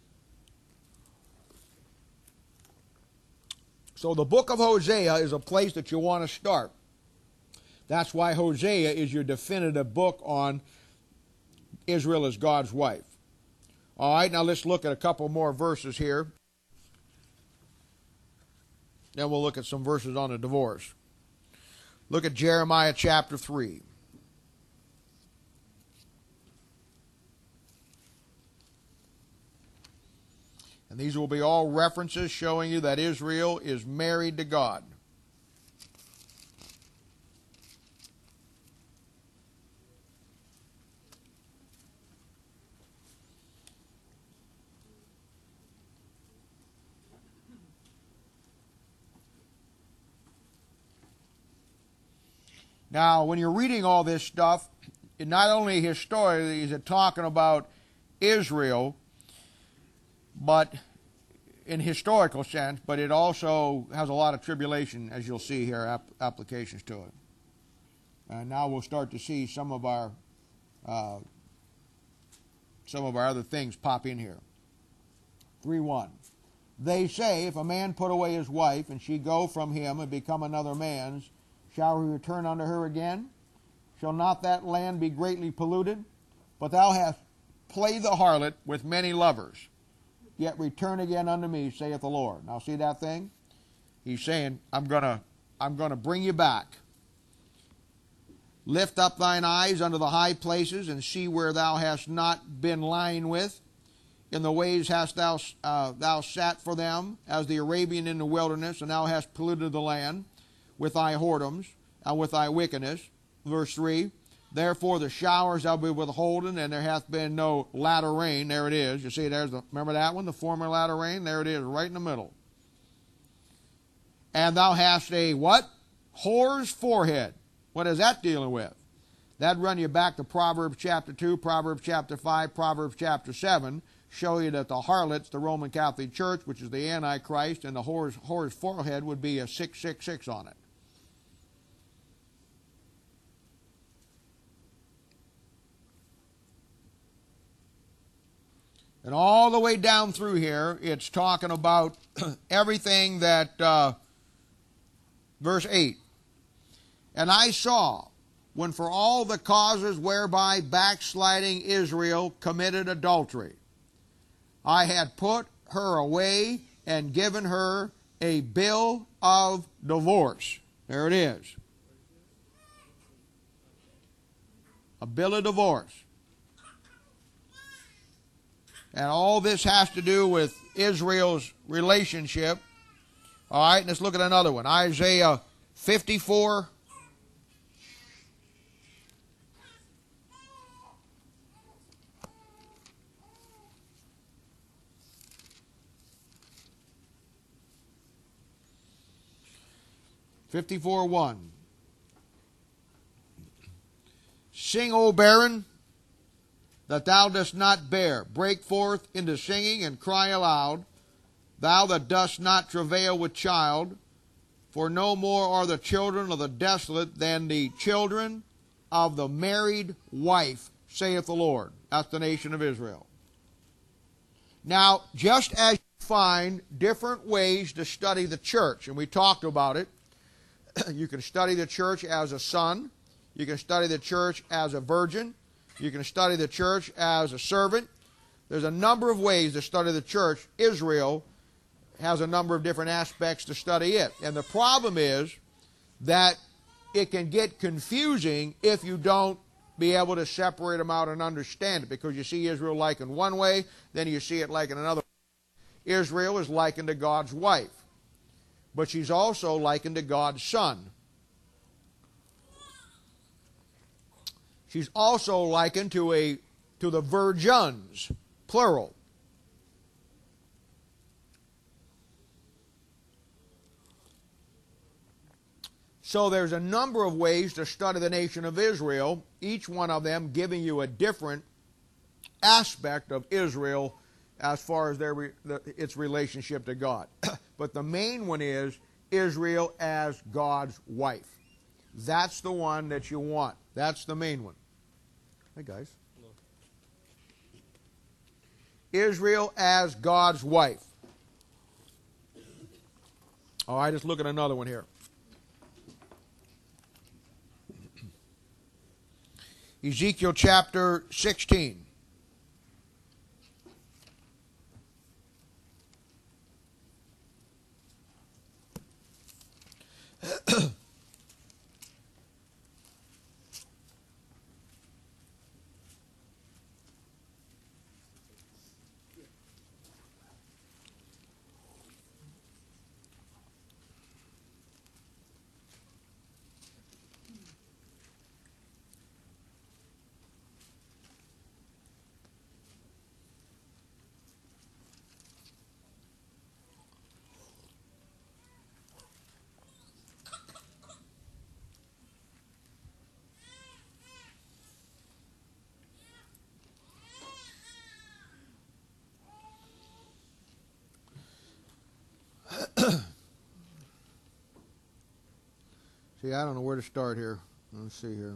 So the book of Hosea is a place that you want to start. That's why Hosea is your definitive book on Israel as God's wife. All right, now let's look at a couple more verses here. Then we'll look at some verses on the divorce. Look at Jeremiah chapter 3. And these will be all references showing you that Israel is married to God. Now, when you're reading all this stuff, not only historically is it talking about Israel, but in historical sense, but it also has a lot of tribulation, as you'll see here, applications to it. And now we'll start to see some of our other things pop in here. 3:1. They say, if a man put away his wife, and she go from him and become another man's, shall he return unto her again? Shall not that land be greatly polluted? But thou hast played the harlot with many lovers. Yet return again unto me, saith the Lord. Now see that thing? He's saying, I'm gonna bring you back. Lift up thine eyes unto the high places, and see where thou hast not been lying with. In the ways hast thou sat for them, as the Arabian in the wilderness, and thou hast polluted the land with thy whoredoms, and with thy wickedness. Verse 3, therefore the showers shall be withholden, and there hath been no latter rain. There it is. You see, remember that one, the former latter rain? There it is, right in the middle. And thou hast a what? Whore's forehead. What is that dealing with? That'd run you back to Proverbs chapter 2, Proverbs chapter 5, Proverbs chapter 7, show you that the harlot's the Roman Catholic Church, which is the Antichrist, and the whore's forehead would be a 666 on it. And all the way down through here, it's talking about everything that, verse 8. And I saw, when for all the causes whereby backsliding Israel committed adultery, I had put her away and given her a bill of divorce. There it is. A bill of divorce. And all this has to do with Israel's relationship. All right, let's look at another one. Isaiah 54. (54:1). Sing, O barren, that thou dost not bear. Break forth into singing and cry aloud, thou that dost not travail with child. For no more are the children of the desolate than the children of the married wife, saith the Lord. That's the nation of Israel. Now, just as you find different ways to study the church, and we talked about it, you can study the church as a son, you can study the church as a virgin, you can study the church as a servant. There's a number of ways to study the church. Israel has a number of different aspects to study it. And the problem is that it can get confusing if you don't be able to separate them out and understand it, because you see Israel like in one way, then you see it like in another. Israel is likened to God's wife. but she's also likened to God's Son. She's also likened to the virgins, plural. So there's a number of ways to study the nation of Israel, each one of them giving you a different aspect of Israel as far as its relationship to God. But the main one is Israel as God's wife. That's the one that you want. That's the main one. Hey, guys. Hello. Israel as God's wife. All right, let's look at another one here. Ezekiel chapter 16. See, I don't know where to start here. Let's see here.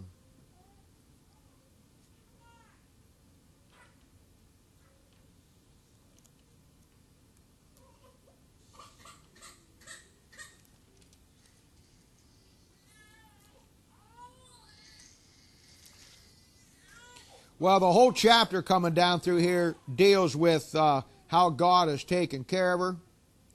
Well, the whole chapter coming down through here deals with how God has taken care of her.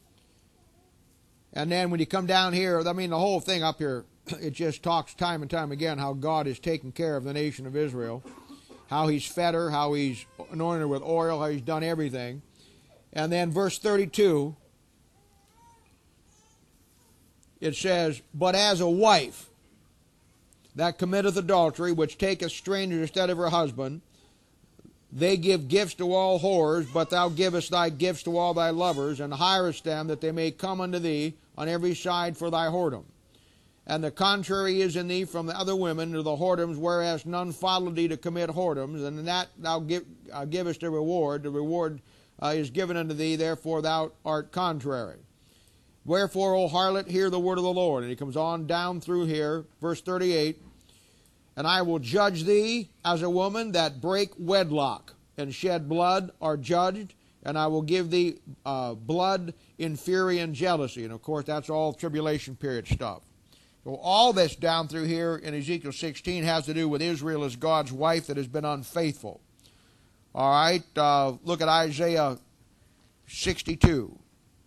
And then when you come down here, I mean, the whole thing up here, it just talks time and time again how God is taking care of the nation of Israel, how He's fed her, how He's anointed her with oil, how He's done everything. And then verse 32, it says, "But as a wife that committeth adultery, which taketh strangers instead of her husband, they give gifts to all whores, but thou givest thy gifts to all thy lovers, and hirest them that they may come unto thee on every side for thy whoredom. And the contrary is in thee from the other women to the whoredoms, whereas none followed thee to commit whoredoms, and in that thou givest a reward. The reward is given unto thee, therefore thou art contrary. Wherefore, O harlot, hear the word of the Lord." And he comes on down through here, verse 38, "And I will judge thee as a woman that brake wedlock and shed blood are judged, and I will give thee blood in fury and jealousy." And of course, that's all tribulation period stuff. So all this down through here in Ezekiel 16 has to do with Israel as God's wife that has been unfaithful. All right, look at Isaiah 62.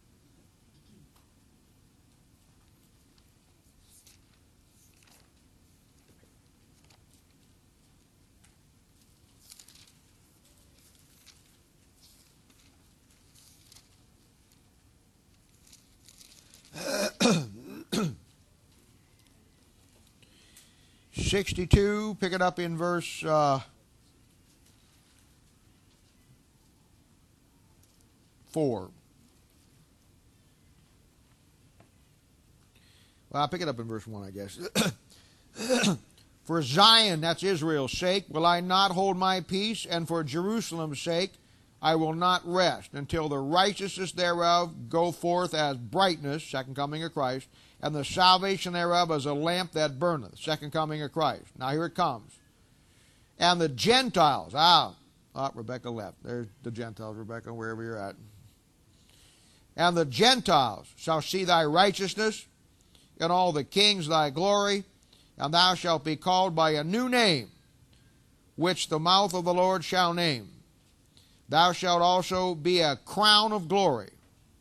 Pick it up in verse 4. Well, I'll pick it up in verse 1, I guess. "For Zion," that's Israel's sake, "will I not hold my peace, and for Jerusalem's sake I will not rest, until the righteousness thereof go forth as brightness," second coming of Christ, "and the salvation thereof as a lamp that burneth," second coming of Christ. Now here it comes. "And the Gentiles," Rebecca left. There's the Gentiles, Rebecca, wherever you're at. "And the Gentiles shall see thy righteousness, and all the kings thy glory, and thou shalt be called by a new name, which the mouth of the Lord shall name. Thou shalt also be a crown of glory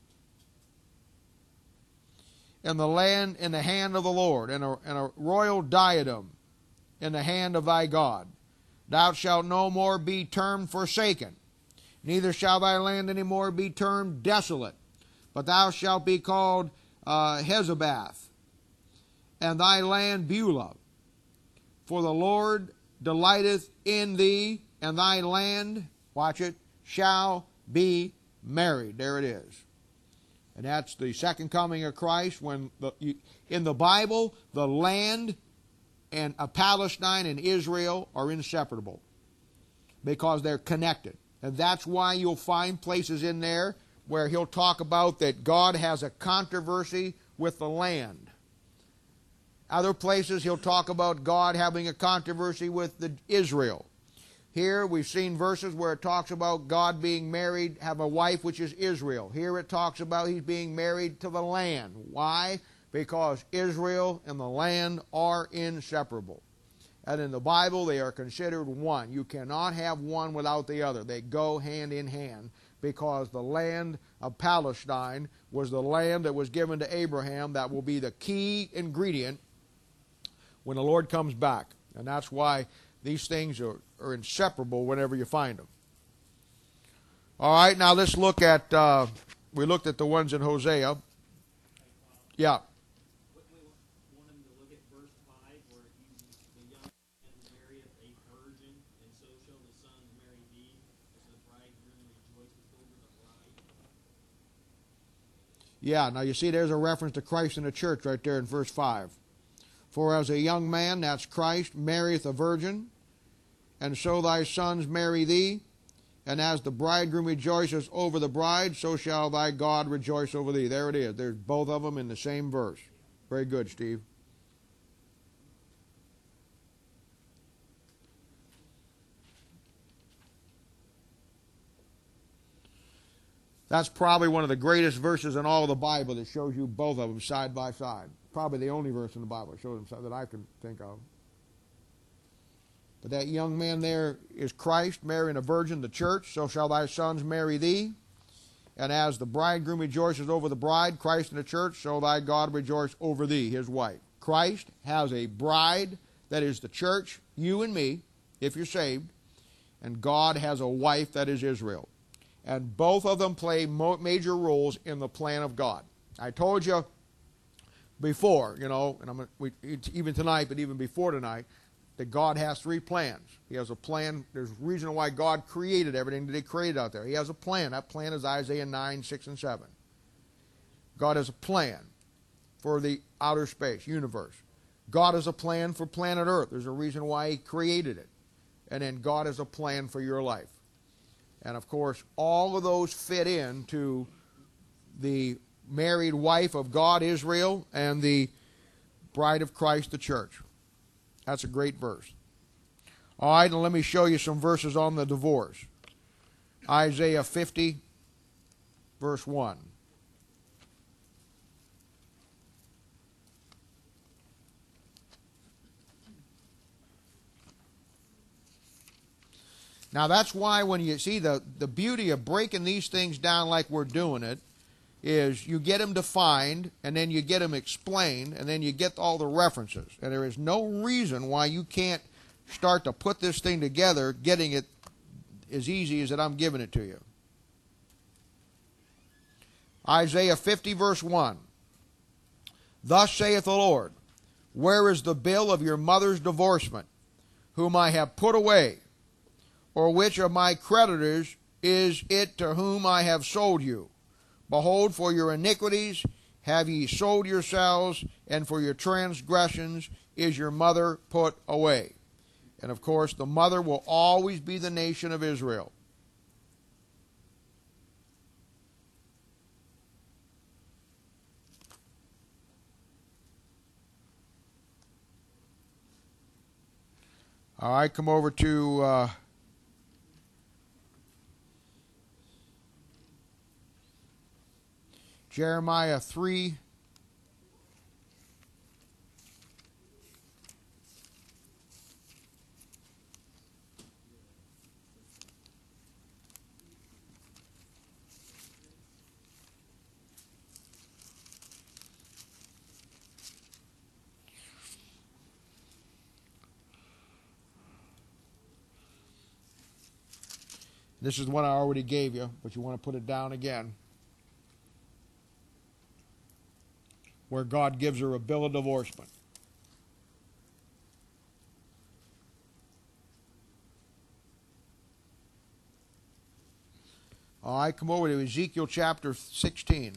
in the land, in the hand of the Lord, and a royal diadem in the hand of thy God. Thou shalt no more be termed forsaken, neither shall thy land any more be termed desolate, but thou shalt be called Hezabath, and thy land Beulah. For the Lord delighteth in thee, and thy land, watch it, shall be married. There it is. And that's the second coming of Christ. When in the Bible, the land and Palestine and Israel are inseparable because they're connected. And that's why you'll find places in there where he'll talk about that God has a controversy with the land. Other places he'll talk about God having a controversy with Israel. Here we've seen verses where it talks about God being married, have a wife which is Israel. Here it talks about he's being married to the land. Why? Because Israel and the land are inseparable. And in the Bible they are considered one. You cannot have one without the other. They go hand in hand because the land of Palestine was the land that was given to Abraham that will be the key ingredient when the Lord comes back. And that's why these things are inseparable whenever you find them. All right, now let's look at, we looked at the ones in Hosea. Yeah. We want him to look at verse 5 where it uses the young man marrieth a virgin, and so shall the sons marry thee, as the bridegroom rejoices over the bride. Yeah, now you see there's a reference to Christ in the church right there in verse 5. For as a young man, that's Christ, marrieth a virgin, and so thy sons marry thee, and as the bridegroom rejoices over the bride, so shall thy God rejoice over thee. There it is. There's both of them in the same verse. Very good, Steve. That's probably one of the greatest verses in all of the Bible that shows you both of them side by side. Probably the only verse in the Bible that shows them that I can think of. But that young man there is Christ marrying a virgin, the church. So shall thy sons marry thee. And as the bridegroom rejoices over the bride, Christ in the church, so thy God rejoice over thee, his wife. Christ has a bride that is the church, you and me, if you're saved. And God has a wife that is Israel. And both of them play major roles in the plan of God. I told you before, and even tonight, but even before tonight, that God has three plans. He has a plan. There's a reason why God created everything that he created out there. He has a plan. That plan is Isaiah 9, 6, and 7. God has a plan for the outer space, universe. God has a plan for planet Earth. There's a reason why he created it. And then God has a plan for your life. And of course, all of those fit into the married wife of God, Israel, and the bride of Christ, the church. That's a great verse. All right, and let me show you some verses on the divorce. Isaiah 50, verse 1. Now that's why when you see the beauty of breaking these things down like we're doing it, is you get them defined, and then you get them explained, and then you get all the references. And there is no reason why you can't start to put this thing together, getting it as easy as that I'm giving it to you. Isaiah 50, verse 1. Thus saith the Lord, where is the bill of your mother's divorcement, whom I have put away? Or which of my creditors is it to whom I have sold you? Behold, for your iniquities have ye sold yourselves, and for your transgressions is your mother put away. And of course, the mother will always be the nation of Israel. All right, come over to Jeremiah 3. This is the one I already gave you, but you want to put it down again. where God gives her a bill of divorcement. All right, come over to Ezekiel chapter 16.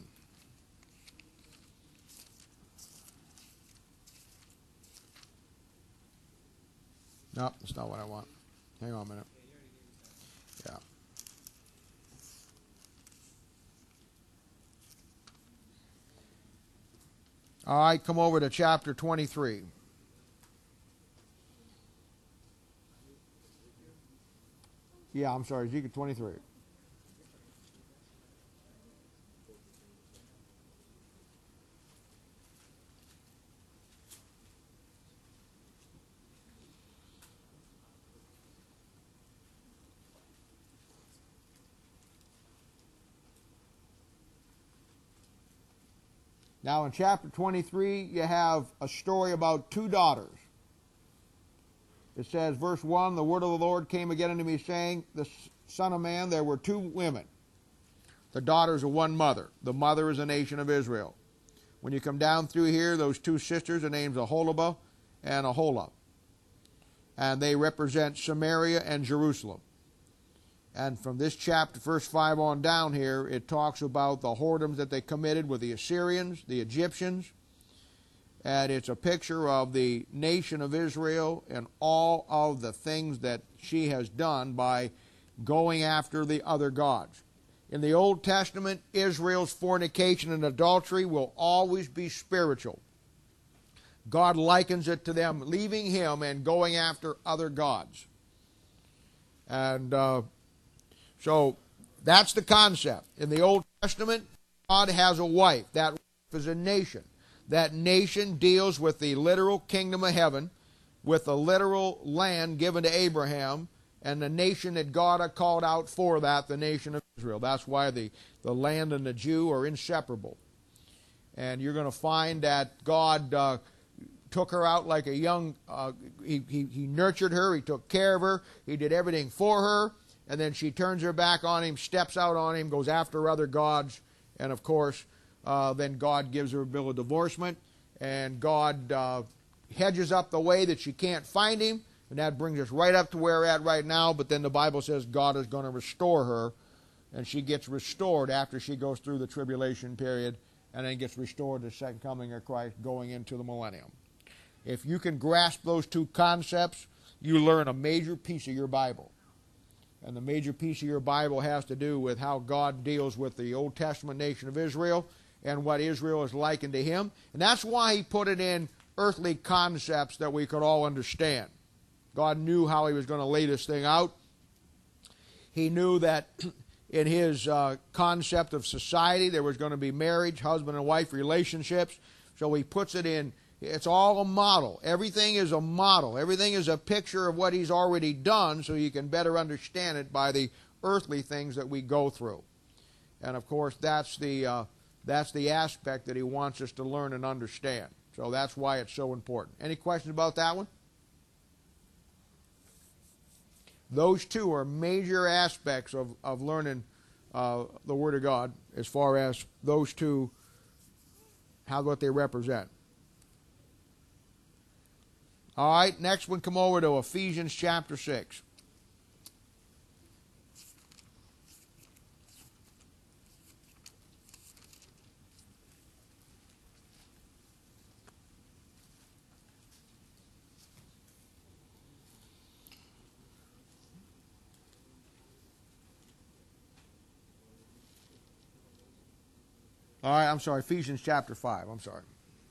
No, that's not what I want. Hang on a minute. Yeah. All right, come over to chapter 23. Yeah, I'm sorry, Ezekiel 23. Now in chapter 23, you have a story about two daughters. It says, verse 1, the word of the Lord came again unto me, saying, the Son of man, there were two women, the daughters of one mother. The mother is the nation of Israel. When you come down through here, those two sisters, the names Aholibah and Aholah. And they represent Samaria and Jerusalem. And from this chapter, verse 5 on down here, it talks about the whoredoms that they committed with the Assyrians, the Egyptians. And it's a picture of the nation of Israel and all of the things that she has done by going after the other gods. In the Old Testament, Israel's fornication and adultery will always be spiritual. God likens it to them leaving Him and going after other gods. And so that's the concept. In the Old Testament, God has a wife. That wife is a nation. That nation deals with the literal kingdom of heaven, with the literal land given to Abraham, and the nation that God had called out for that, the nation of Israel. That's why the land and the Jew are inseparable. And you're going to find that God took her out like a young, he nurtured her, He took care of her, He did everything for her. And then she turns her back on Him, steps out on Him, goes after other gods. And of course, then God gives her a bill of divorcement. And God hedges up the way that she can't find Him. And that brings us right up to where we're at right now. But then the Bible says God is going to restore her. And she gets restored after she goes through the tribulation period. And then gets restored to the second coming of Christ going into the millennium. If you can grasp those two concepts, you learn a major piece of your Bible. And the major piece of your Bible has to do with how God deals with the Old Testament nation of Israel and what Israel is likened to Him. And that's why He put it in earthly concepts that we could all understand. God knew how He was going to lay this thing out. He knew that in His concept of society there was going to be marriage, husband and wife relationships. So He puts it in. It's all a model. Everything is a model. Everything is a picture of what He's already done so you can better understand it by the earthly things that we go through. And of course, that's the aspect that He wants us to learn and understand. So that's why it's so important. Any questions about that one? Those two are major aspects of learning the Word of God as far as those two, what they represent. All right, next one, come over to Ephesians chapter 6. All right, I'm sorry, Ephesians chapter 5, I'm sorry.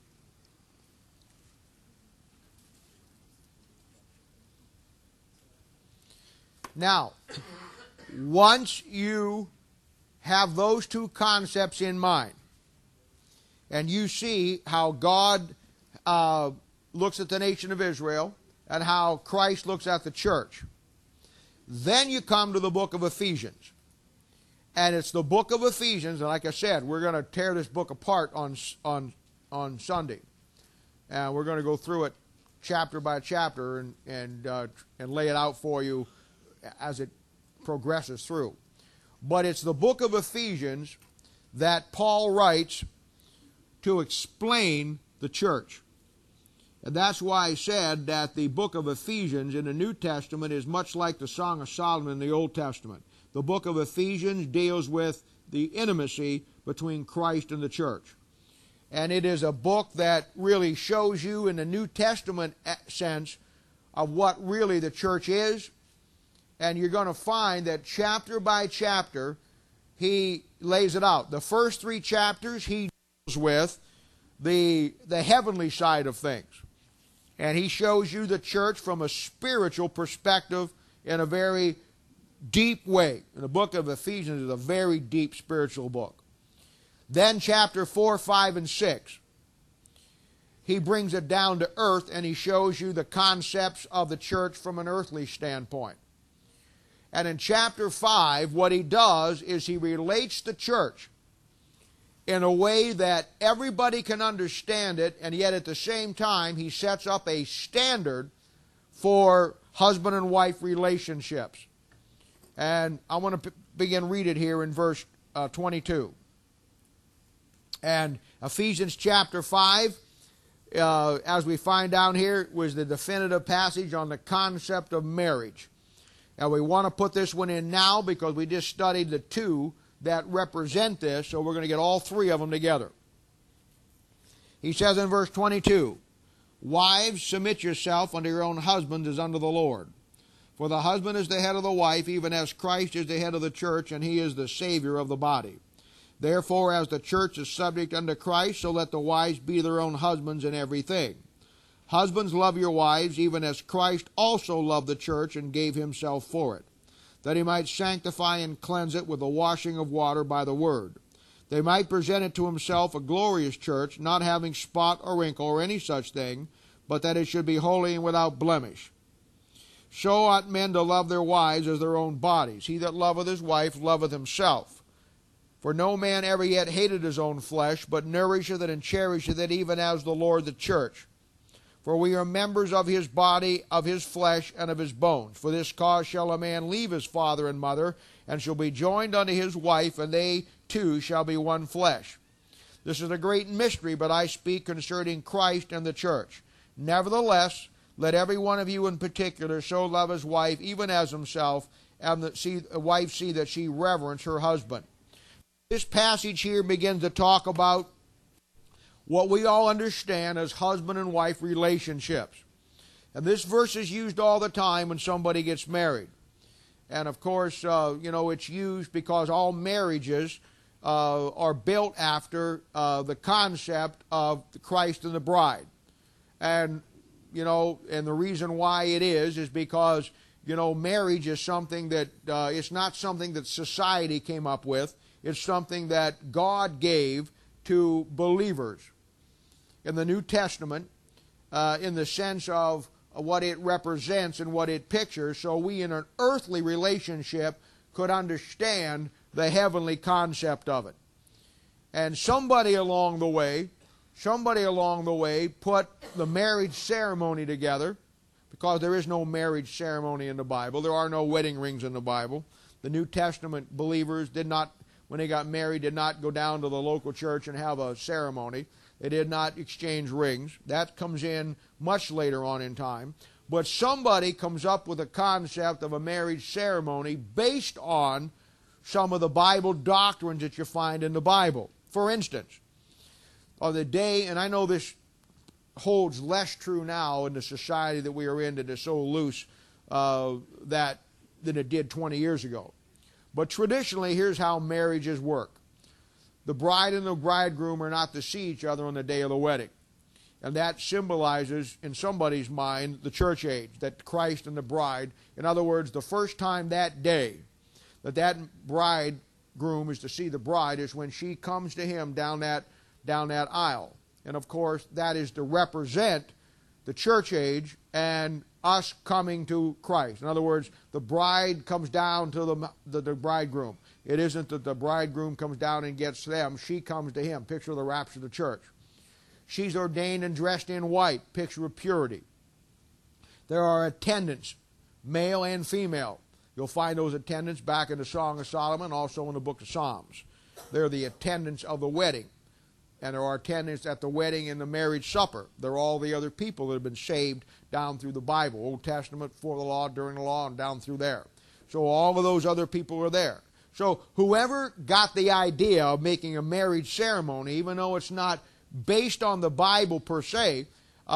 Now, once you have those two concepts in mind, and you see how God looks at the nation of Israel, and how Christ looks at the church, then you come to the book of Ephesians. And it's the book of Ephesians, and like I said, we're going to tear this book apart on Sunday. And we're going to go through it chapter by chapter and lay it out for you as it progresses through. But it's the book of Ephesians that Paul writes to explain the church. And that's why I said that the book of Ephesians in the New Testament is much like the Song of Solomon in the Old Testament. The book of Ephesians deals with the intimacy between Christ and the church. And it is a book that really shows you in the New Testament sense of what really the church is. And you're going to find that chapter by chapter, he lays it out. The first 3 chapters, he deals with the heavenly side of things. And he shows you the church from a spiritual perspective in a very deep way. And the book of Ephesians is a very deep spiritual book. Then chapter 4, 5, and 6, he brings it down to earth and he shows you the concepts of the church from an earthly standpoint. And in chapter 5, what he does is he relates the church in a way that everybody can understand it, and yet at the same time he sets up a standard for husband and wife relationships. And I want to begin read it here in verse 22. And Ephesians chapter 5, as we find down here, was the definitive passage on the concept of marriage. And we want to put this one in now because we just studied the 2 that represent this, so we're going to get all 3 of them together. He says in verse 22, "Wives, submit yourself unto your own husbands as unto the Lord. For the husband is the head of the wife, even as Christ is the head of the church, and he is the Savior of the body. Therefore, as the church is subject unto Christ, so let the wives be their own husbands in everything. Husbands, love your wives, even as Christ also loved the church and gave himself for it, that he might sanctify and cleanse it with the washing of water by the word, they might present it to himself a glorious church, not having spot or wrinkle or any such thing, but that it should be holy and without blemish. So ought men to love their wives as their own bodies. He that loveth his wife loveth himself. For no man ever yet hated his own flesh, but nourisheth it and cherisheth it, even as the Lord the church. For we are members of his body, of his flesh, and of his bones. For this cause shall a man leave his father and mother, and shall be joined unto his wife, and they two shall be one flesh. This is a great mystery, but I speak concerning Christ and the church. Nevertheless, let every one of you in particular so love his wife, even as himself, and the wife see that she reverence her husband." This passage here begins to talk about what we all understand as husband and wife relationships. And this verse is used all the time when somebody gets married. And of course, it's used because all marriages are built after the concept of Christ and the bride. And, and the reason why it is because, marriage is something that, it's not something that society came up with. It's something that God gave to believers. In the New Testament, in the sense of what it represents and what it pictures, so we in an earthly relationship could understand the heavenly concept of it. And somebody along the way put the marriage ceremony together, because there is no marriage ceremony in the Bible. There are no wedding rings in the Bible. The New Testament believers did not, when they got married, did not go down to the local church and have a ceremony. They did not exchange rings. That comes in much later on in time. But somebody comes up with a concept of a marriage ceremony based on some of the Bible doctrines that you find in the Bible. For instance, on the day, and I know this holds less true now in the society that we are in that is so loose than it did 20 years ago. But traditionally, here's how marriages work. The bride and the bridegroom are not to see each other on the day of the wedding. And that symbolizes, in somebody's mind, the church age, that Christ and the bride, in other words, the first time that day that bridegroom is to see the bride is when she comes to him down that aisle. And of course, that is to represent the church age and us coming to Christ. In other words, the bride comes down to the bridegroom. It isn't that the bridegroom comes down and gets them. She comes to him. Picture of the rapture of the church. She's ordained and dressed in white. Picture of purity. There are attendants, male and female. You'll find those attendants back in the Song of Solomon, also in the book of Psalms. They're the attendants of the wedding. and there are attendants at the wedding and the marriage supper. They're all the other people that have been saved down through the Bible, Old Testament, before the law, during the law, and down through there. So all of those other people are there. So whoever got the idea of making a marriage ceremony, even though it's not based on the Bible per se,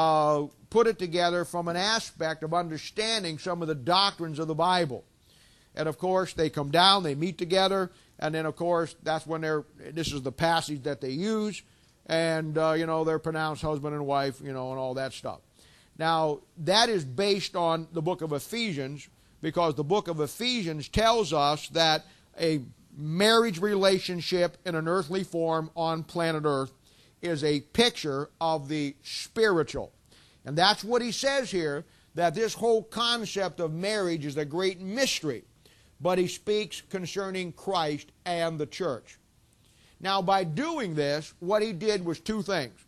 put it together from an aspect of understanding some of the doctrines of the Bible. And of course, they come down, they meet together, and then of course, that's when this is the passage that they use, and they're pronounced husband and wife, and all that stuff. Now, that is based on the book of Ephesians, because the book of Ephesians tells us that a marriage relationship in an earthly form on planet Earth is a picture of the spiritual. And that's what he says here, that this whole concept of marriage is a great mystery. But he speaks concerning Christ and the church. Now, by doing this, what he did was two things.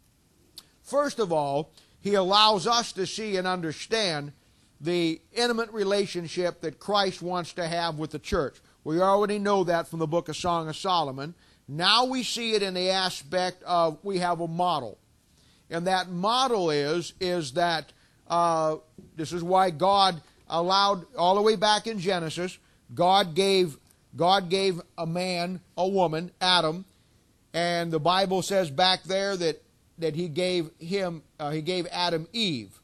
First of all, he allows us to see and understand the intimate relationship that Christ wants to have with the church. We already know that from the book of Song of Solomon. Now we see it in the aspect of we have a model. And that model is that this is why God allowed, all the way back in Genesis, God gave a man, a woman, Adam, and the Bible says back there that he gave Adam Eve.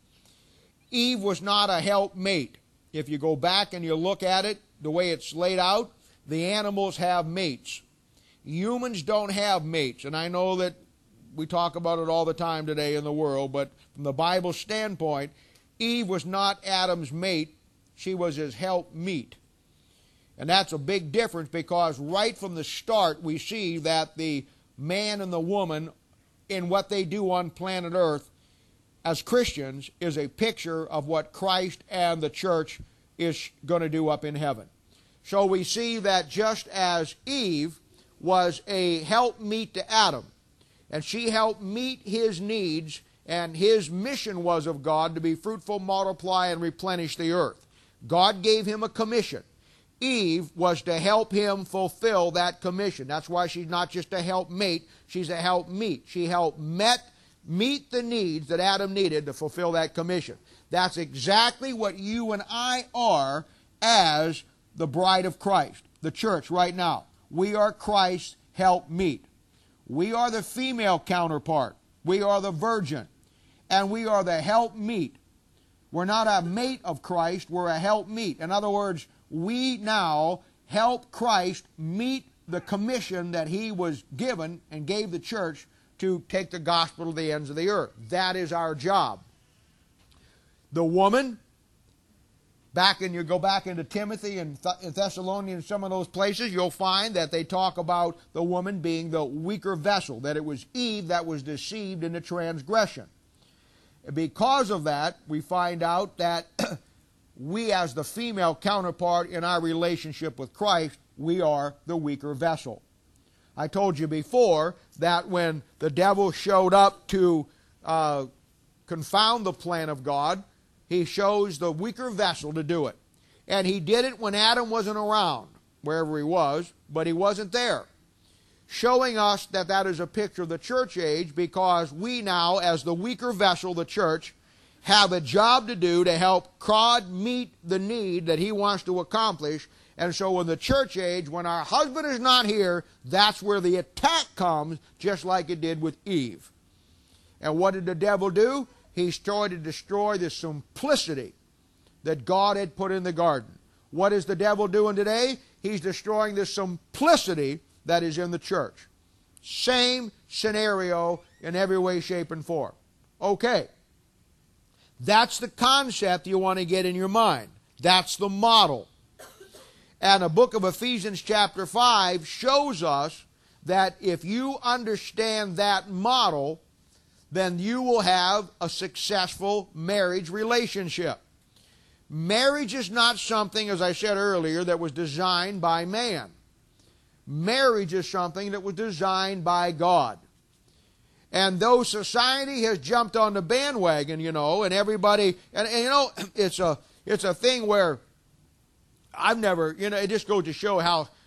Eve was not a helpmate. If you go back and you look at it, the way it's laid out, the animals have mates. Humans don't have mates, and I know that we talk about it all the time today in the world, but from the Bible standpoint, Eve was not Adam's mate, she was his helpmeet. And that's a big difference, because right from the start we see that the man and the woman in what they do on planet Earth as Christians is a picture of what Christ and the church is going to do up in heaven. So we see that just as Eve was a helpmeet to Adam, and she helped meet his needs, and his mission was of God to be fruitful, multiply, and replenish the earth. God gave him a commission. Eve was to help him fulfill that commission. That's why she's not just a helpmate, she's a helpmeet. She helped meet the needs that Adam needed to fulfill that commission. That's exactly what you and I are as the bride of Christ, the church right now. We are Christ's helpmeet. We are the female counterpart. We are the virgin. And we are the helpmeet. We're not a mate of Christ, we're a helpmeet. In other words, we now help Christ meet the commission that he was given and gave the church to take the gospel to the ends of the earth. That is our job. The woman, you go back into Timothy and Thessalonians, some of those places, you'll find that they talk about the woman being the weaker vessel, that it was Eve that was deceived into transgression. Because of that, we find out that we as the female counterpart in our relationship with Christ, we are the weaker vessel. I told you before that when the devil showed up to confound the plan of God, he chose the weaker vessel to do it. And he did it when Adam wasn't around, wherever he was, but he wasn't there. Showing us that that is a picture of the church age, because we now, as the weaker vessel, the church, have a job to do to help God meet the need that he wants to accomplish. And so in the church age, when our husband is not here, that's where the attack comes, just like it did with Eve. And what did the devil do? He tried to destroy the simplicity that God had put in the garden. What is the devil doing today? He's destroying the simplicity that is in the church. Same scenario in every way, shape, and form. Okay. That's the concept you want to get in your mind. That's the model. And the book of Ephesians chapter 5 shows us that if you understand that model, then you will have a successful marriage relationship. Marriage is not something, as I said earlier, that was designed by man. Marriage is something that was designed by God. And though society has jumped on the bandwagon, and everybody, and it's a thing where I've never, it just goes to show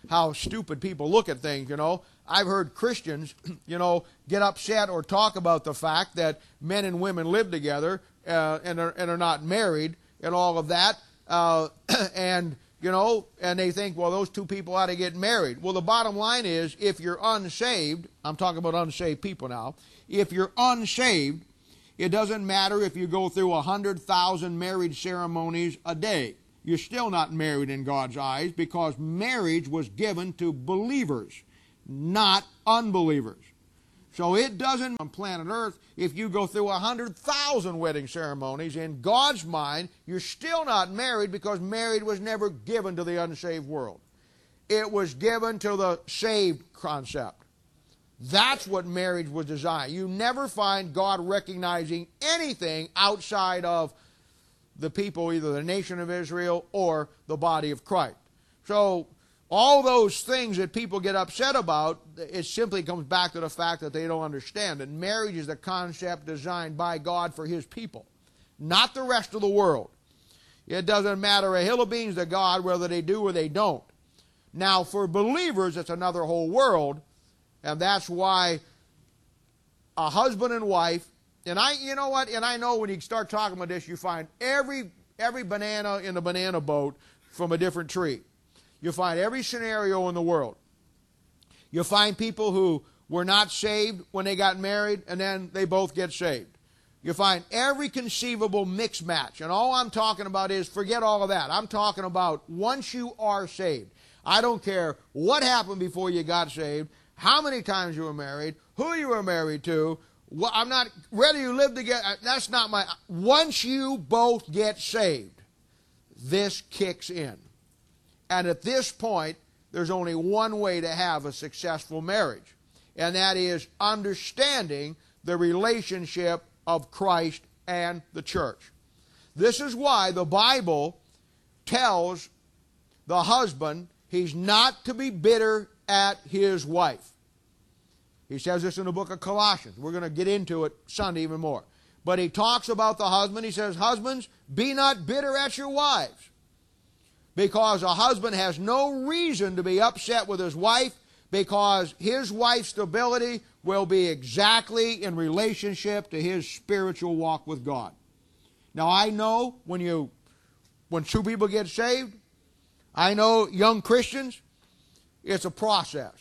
how stupid people look at things, you know. I've heard Christians, you know, get upset or talk about the fact that men and women live together and are not married and all of that. And, you know, and they think, well, those two people ought to get married. Well, the bottom line is, if you're unsaved, I'm talking about unsaved people now, if you're unsaved, it doesn't matter if you go through 100,000 marriage ceremonies a day. You're still not married in God's eyes, because marriage was given to believers, not unbelievers. So it doesn't, on planet Earth, if you go through 100,000 wedding ceremonies, in God's mind, you're still not married, because marriage was never given to the unsaved world. It was given to the saved concept. That's what marriage was designed. You never find God recognizing anything outside of the people, either the nation of Israel or the body of Christ. So all those things that people get upset about, it simply comes back to the fact that they don't understand that marriage is a concept designed by God for His people, not the rest of the world. It doesn't matter a hill of beans to God whether they do or they don't. Now, for believers, it's another whole world, and that's why a husband and wife, and you know what, and I know when you start talking about this, you find every banana in the banana boat from a different tree. You find every scenario in the world. You find people who were not saved when they got married, and then they both get saved. You find every conceivable mixed match. And all I'm talking about is, forget all of that. I'm talking about once you are saved. I don't care what happened before you got saved, how many times you were married, who you were married to. I'm not, whether you live together, that's not my, once you both get saved, this kicks in. And at this point, there's only one way to have a successful marriage, and that is understanding the relationship of Christ and the church. This is why the Bible tells the husband he's not to be bitter at his wife. He says this in the book of Colossians. We're going to get into it Sunday even more. But he talks about the husband. He says, husbands, be not bitter at your wives. Because a husband has no reason to be upset with his wife, because his wife's stability will be exactly in relationship to his spiritual walk with God. Now, I know when two people get saved, I know young Christians, it's a process.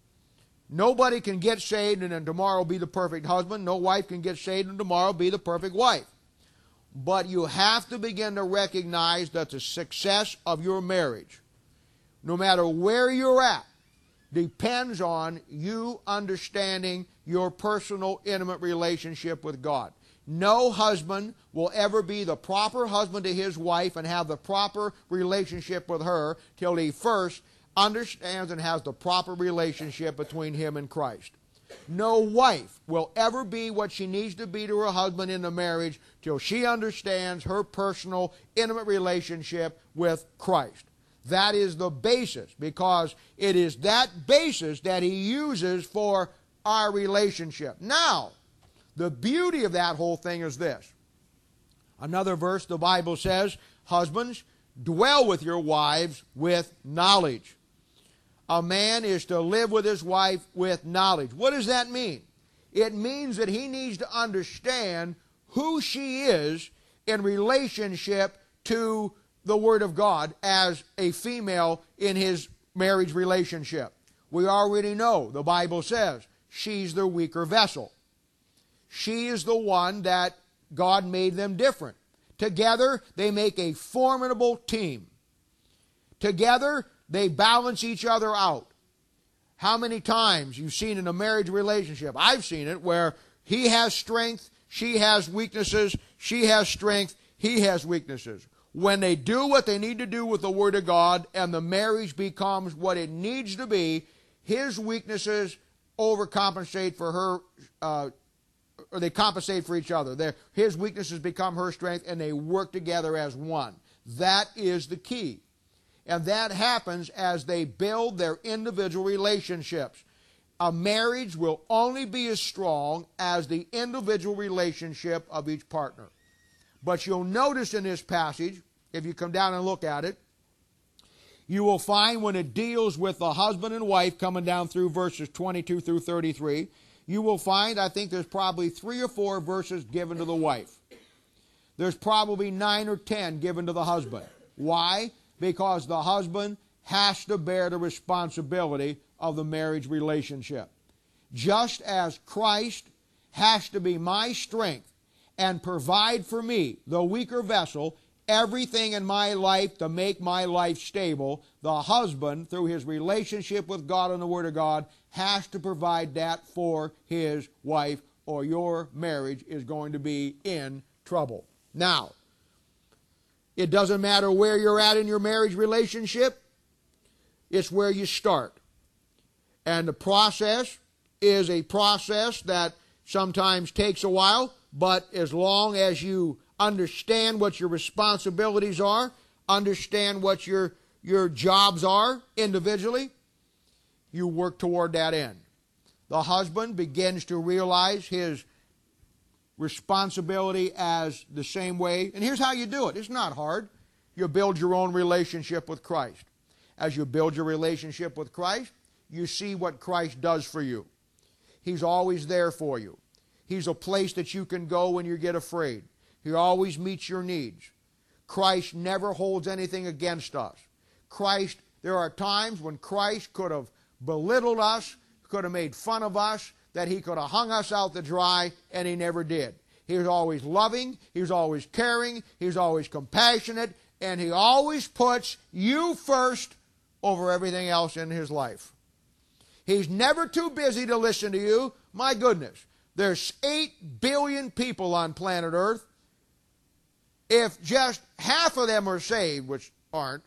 Nobody can get saved and then tomorrow be the perfect husband. No wife can get saved and tomorrow be the perfect wife. But you have to begin to recognize that the success of your marriage, no matter where you're at, depends on you understanding your personal, intimate relationship with God. No husband will ever be the proper husband to his wife and have the proper relationship with her till he first understands and has the proper relationship between him and Christ. No wife will ever be what she needs to be to her husband in the marriage till she understands her personal, intimate relationship with Christ. That is the basis, because it is that basis that he uses for our relationship. Now, the beauty of that whole thing is this. Another verse, the Bible says, husbands, dwell with your wives with knowledge. A man is to live with his wife with knowledge. What does that mean? It means that he needs to understand who she is in relationship to the Word of God as a female in his marriage relationship. We already know, the Bible says, she's the weaker vessel. She is the one that God made them different. Together, they make a formidable team. Together, they balance each other out. How many times you've seen in a marriage relationship, I've seen it, where he has strength, she has weaknesses, she has strength, he has weaknesses. When they do what they need to do with the Word of God and the marriage becomes what it needs to be, his weaknesses overcompensate for her, or they compensate for each other. His weaknesses become her strength, and they work together as one. That is the key. And that happens as they build their individual relationships. A marriage will only be as strong as the individual relationship of each partner. But you'll notice in this passage, if you come down and look at it, You will find when it deals with the husband and wife, coming down through verses 22 through 33, you will find, I think there's probably 3 or 4 verses given to the wife. There's probably 9 or 10 given to the husband. Why? Because the husband has to bear the responsibility of the marriage relationship. Just as Christ has to be my strength and provide for me, the weaker vessel, everything in my life to make my life stable, the husband, through his relationship with God and the Word of God, has to provide that for his wife, or your marriage is going to be in trouble. Now, it doesn't matter where you're at in your marriage relationship, it's where you start. And the process is a process that sometimes takes a while, but as long as you understand what your responsibilities are, understand what your jobs are individually, you work toward that end. The husband begins to realize his responsibility as the same way. And here's how you do it. It's not hard. You build your own relationship with Christ. As you build your relationship with Christ, you see what Christ does for you. He's always there for you. He's a place that you can go when you get afraid. He always meets your needs. Christ never holds anything against us. There are times when Christ could have belittled us, could have made fun of us, that he could have hung us out to dry, and he never did. He was always loving, he was always caring, he was always compassionate, and he always puts you first over everything else in his life. He's never too busy to listen to you. My goodness, there's 8 billion people on planet Earth. If just half of them are saved, which aren't,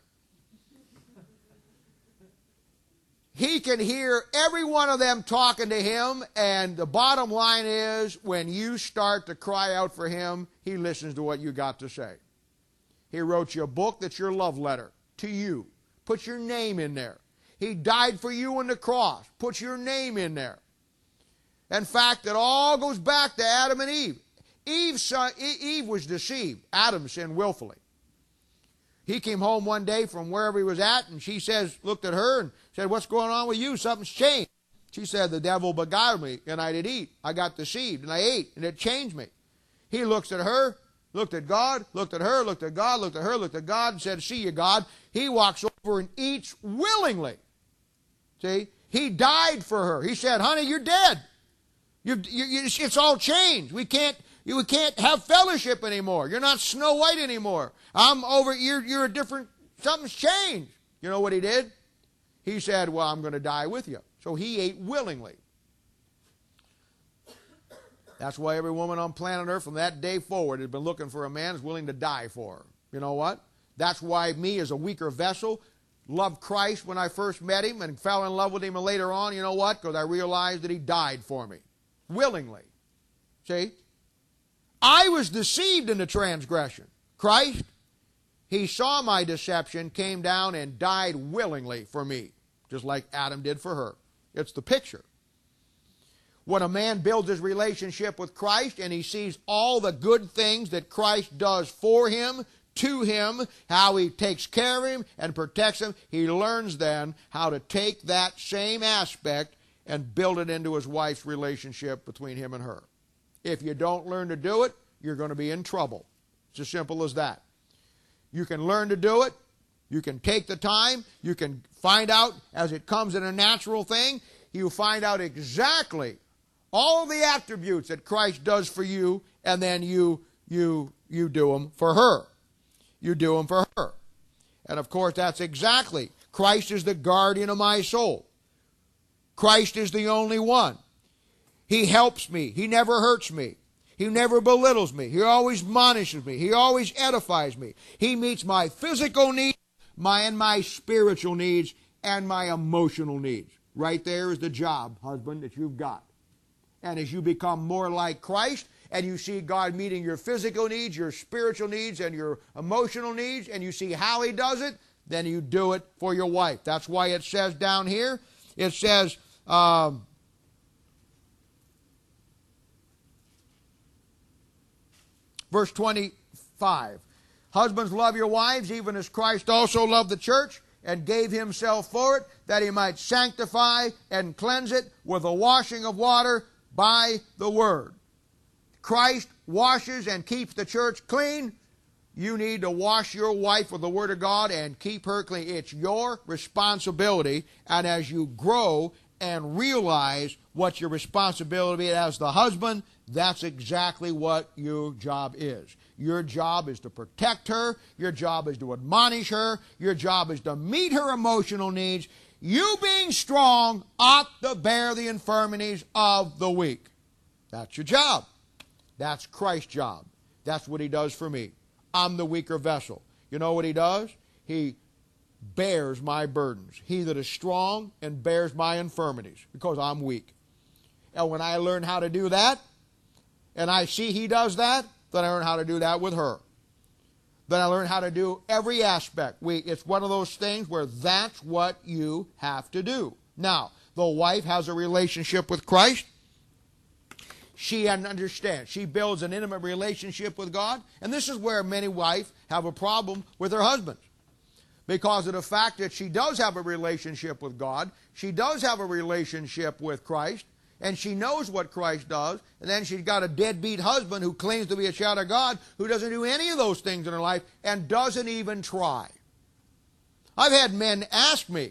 he can hear every one of them talking to him, and the bottom line is, when you start to cry out for him, he listens to what you got to say. He wrote you a book that's your love letter to you. Put your name in there. He died for you on the cross. Put your name in there. In fact, it all goes back to Adam and Eve. Eve was deceived. Adam sinned willfully. He came home one day from wherever he was at, and she looked at her and said, "What's going on with you? Something's changed." She said, "The devil beguiled me, and I did eat. I got deceived, and I ate, and it changed me." He looks at her, looked at God, looked at her, looked at God, looked at her, looked at God, and said, "See you, God." He walks over and eats willingly. See? He died for her. He said, "Honey, you're dead. It's all changed. We can't have fellowship anymore. You're not Snow White anymore. I'm over, you're a different, something's changed." You know what he did? He said, "Well, I'm going to die with you." So he ate willingly. That's why every woman on planet Earth from that day forward has been looking for a man who's willing to die for her. You know what? That's why me, as a weaker vessel, loved Christ when I first met him and fell in love with him later on. You know what? Because I realized that he died for me. Willingly. See? I was deceived in the transgression. Christ, he saw my deception, came down and died willingly for me, just like Adam did for her. It's the picture. When a man builds his relationship with Christ and he sees all the good things that Christ does for him, to him, how he takes care of him and protects him, he learns then how to take that same aspect and build it into his wife's relationship between him and her. If you don't learn to do it, you're going to be in trouble. It's as simple as that. You can learn to do it. You can take the time. You can find out as it comes in a natural thing. You find out exactly all the attributes that Christ does for you, and then you do them for her. You do them for her. And of course, that's exactly. Christ is the guardian of my soul. Christ is the only one. He helps me. He never hurts me. He never belittles me. He always admonishes me. He always edifies me. He meets my physical needs, my spiritual needs, and my emotional needs. Right there is the job, husband, that you've got. And as you become more like Christ, and you see God meeting your physical needs, your spiritual needs, and your emotional needs, and you see how he does it, then you do it for your wife. That's why it says down here, it says, verse 25, "Husbands, love your wives, even as Christ also loved the church and gave himself for it, that he might sanctify and cleanse it with the washing of water by the word. Christ washes and keeps the church clean. You need to wash your wife with the Word of God and keep her clean. It's your responsibility, and as you grow and realize what your responsibility as the husband, that's exactly what your job is. Your job is to protect her. Your job is to admonish her. Your job is to meet her emotional needs. You being strong ought to bear the infirmities of the weak. That's your job. That's Christ's job. That's what he does for me. I'm the weaker vessel. You know what he does? He bears my burdens. He that is strong and bears my infirmities, because I'm weak. And when I learn how to do that, and I see he does that, then I learn how to do that with her. Then I learn how to do every aspect. It's one of those things where that's what you have to do. Now, the wife has a relationship with Christ. She understands. She builds an intimate relationship with God. And this is where many wives have a problem with their husbands. Because of the fact that she does have a relationship with God. She does have a relationship with Christ. And she knows what Christ does. And then she's got a deadbeat husband who claims to be a child of God, who doesn't do any of those things in her life and doesn't even try. I've had men ask me,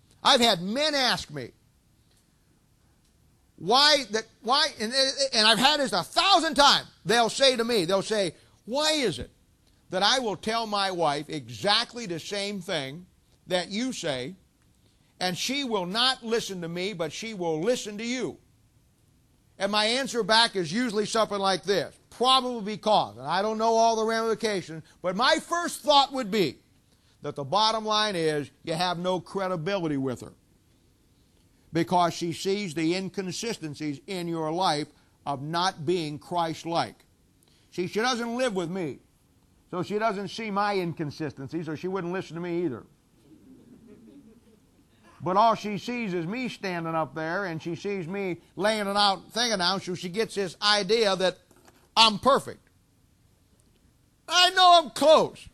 why, and I've had this 1,000 times. They'll say to me, why is it that I will tell my wife exactly the same thing that you say, and she will not listen to me, but she will listen to you? And my answer back is usually something like this. Probably because, and I don't know all the ramifications, but my first thought would be that the bottom line is you have no credibility with her. Because she sees the inconsistencies in your life of not being Christ-like. See, she doesn't live with me, so she doesn't see my inconsistencies, or she wouldn't listen to me either. But all she sees is me standing up there, and she sees me laying it out, thinking out, so she gets this idea that I'm perfect. I know I'm close.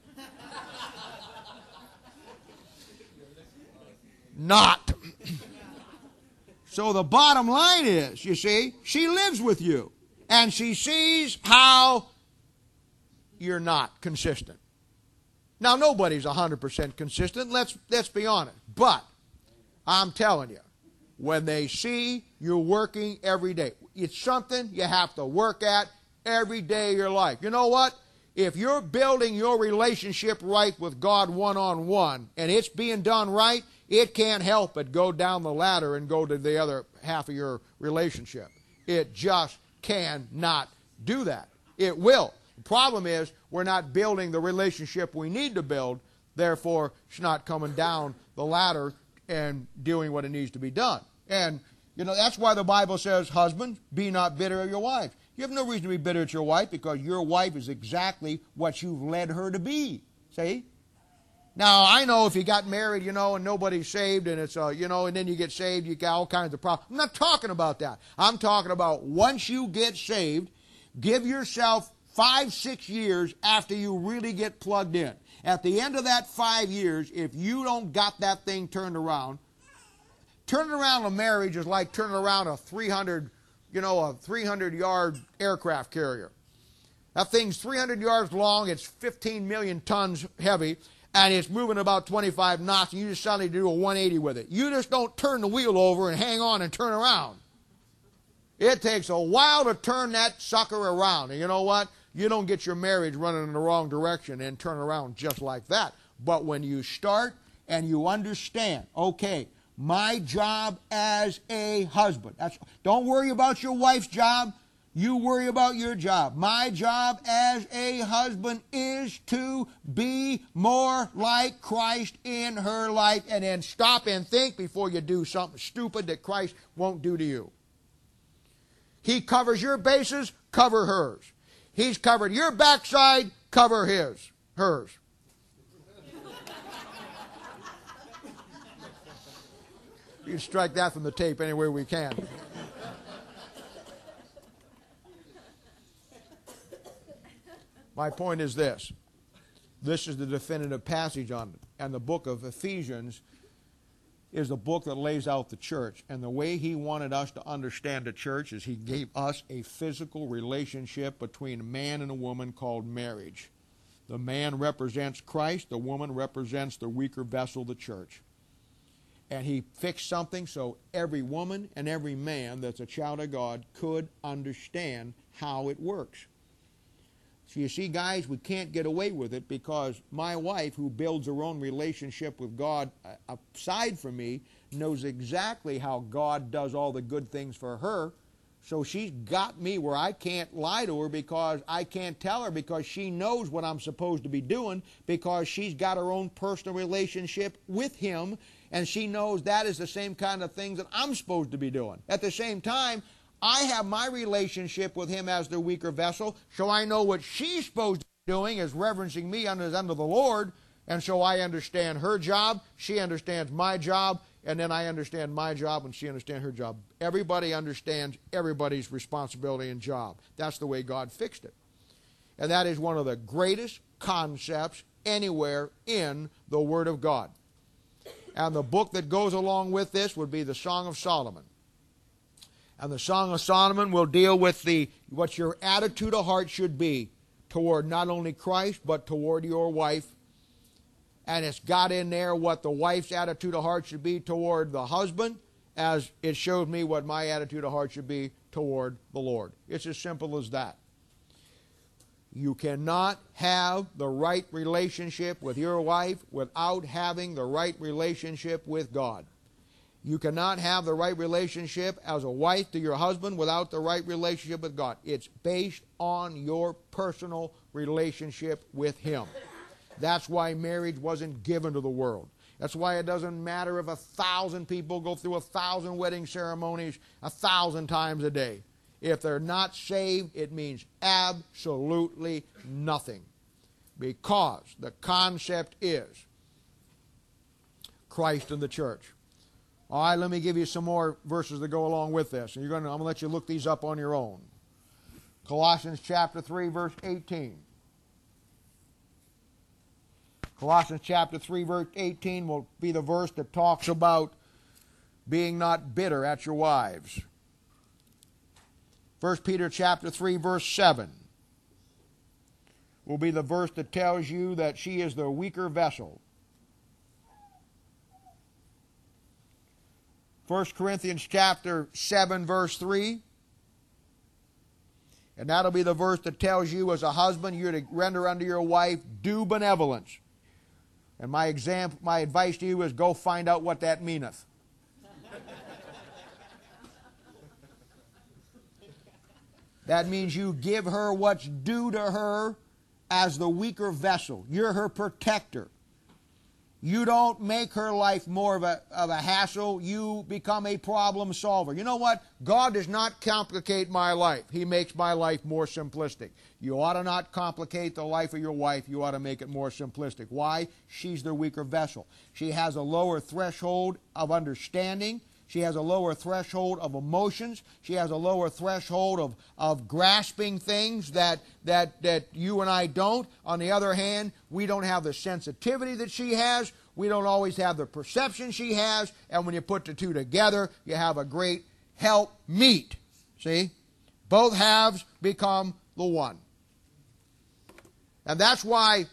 Not. So the bottom line is, you see, she lives with you. And she sees how you're not consistent. Now, nobody's 100% consistent, let's be honest. But I'm telling you, when they see you're working every day, it's something you have to work at every day of your life. You know what? If you're building your relationship right with God one-on-one, and it's being done right, it can't help but go down the ladder and go to the other half of your relationship. It just cannot do that. It will. The problem is we're not building the relationship we need to build. Therefore, it's not coming down the ladder and doing what it needs to be done. And, you know, that's why the Bible says, husbands, be not bitter of your wives. You have no reason to be bitter at your wife, because your wife is exactly what you've led her to be. See? Now, I know if you got married, and nobody's saved, and it's, and then you get saved, you got all kinds of problems. I'm not talking about that. I'm talking about once you get saved, give yourself 5-6 years after you really get plugged in. At the end of that 5 years, if you don't got that thing turned around, turning around a marriage is like turning around a 300-yard aircraft carrier. That thing's 300 yards long, it's 15 million tons heavy, and it's moving about 25 knots, and you just suddenly do a 180 with it. You just don't turn the wheel over and hang on and turn around. It takes a while to turn that sucker around. And you know what? You don't get your marriage running in the wrong direction and turn around just like that. But when you start and you understand, okay, my job as a husband. Don't worry about your wife's job. You worry about your job. My job as a husband is to be more like Christ in her life, and then stop and think before you do something stupid that Christ won't do to you. He covers your bases, cover hers. He's covered your backside, cover hers. You can strike that from the tape any way we can. My point is this. This is the definitive passage on it. And the book of Ephesians is the book that lays out the church. And the way he wanted us to understand the church is he gave us a physical relationship between a man and a woman called marriage. The man represents Christ, the woman represents the weaker vessel, the church. And he fixed something so every woman and every man that's a child of God could understand how it works. So you see, guys, we can't get away with it because my wife, who builds her own relationship with God aside from me, knows exactly how God does all the good things for her. So she's got me where I can't lie to her because I can't tell her, because she knows what I'm supposed to be doing, because she's got her own personal relationship with him, and she knows that is the same kind of things that I'm supposed to be doing. At the same time, I have my relationship with him as the weaker vessel, so I know what she's supposed to be doing is reverencing me under the Lord, and so I understand her job, she understands my job, and then I understand my job and she understands her job. Everybody understands everybody's responsibility and job. That's the way God fixed it. And that is one of the greatest concepts anywhere in the Word of God. And the book that goes along with this would be the Song of Solomon. And the Song of Solomon will deal with what your attitude of heart should be toward not only Christ, but toward your wife. And it's got in there what the wife's attitude of heart should be toward the husband, as it showed me what my attitude of heart should be toward the Lord. It's as simple as that. You cannot have the right relationship with your wife without having the right relationship with God. You cannot have the right relationship as a wife to your husband without the right relationship with God. It's based on your personal relationship with him. That's why marriage wasn't given to the world. That's why it doesn't matter if 1,000 people go through 1,000 wedding ceremonies 1,000 times a day. If they're not saved, it means absolutely nothing. Because the concept is Christ and the church. All right, let me give you some more verses that go along with this. And I'm going to let you look these up on your own. Colossians chapter 3, verse 18. Colossians chapter 3, verse 18 will be the verse that talks about being not bitter at your wives. 1 Peter chapter 3, verse 7 will be the verse that tells you that she is the weaker vessel. 1 Corinthians chapter 7, verse 3. And that'll be the verse that tells you as a husband you're to render unto your wife due benevolence. And my advice to you is go find out what that meaneth. That means you give her what's due to her as the weaker vessel. You're her protector. You don't make her life more of a hassle. You become a problem solver. You know what? God does not complicate my life. He makes my life more simplistic. You ought to not complicate the life of your wife. You ought to make it more simplistic. Why? She's the weaker vessel. She has a lower threshold of understanding. She has a lower threshold of emotions. She has a lower threshold of grasping things that you and I don't. On the other hand, we don't have the sensitivity that she has. We don't always have the perception she has. And when you put the two together, you have a great help meet. See? Both halves become the one. And that's why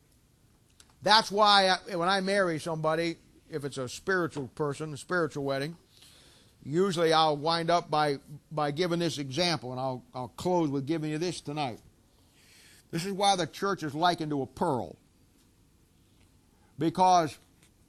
when I marry somebody, if it's a spiritual person, a spiritual wedding, usually I'll wind up by giving this example, and I'll close with giving you this tonight. This is why the church is likened to a pearl. Because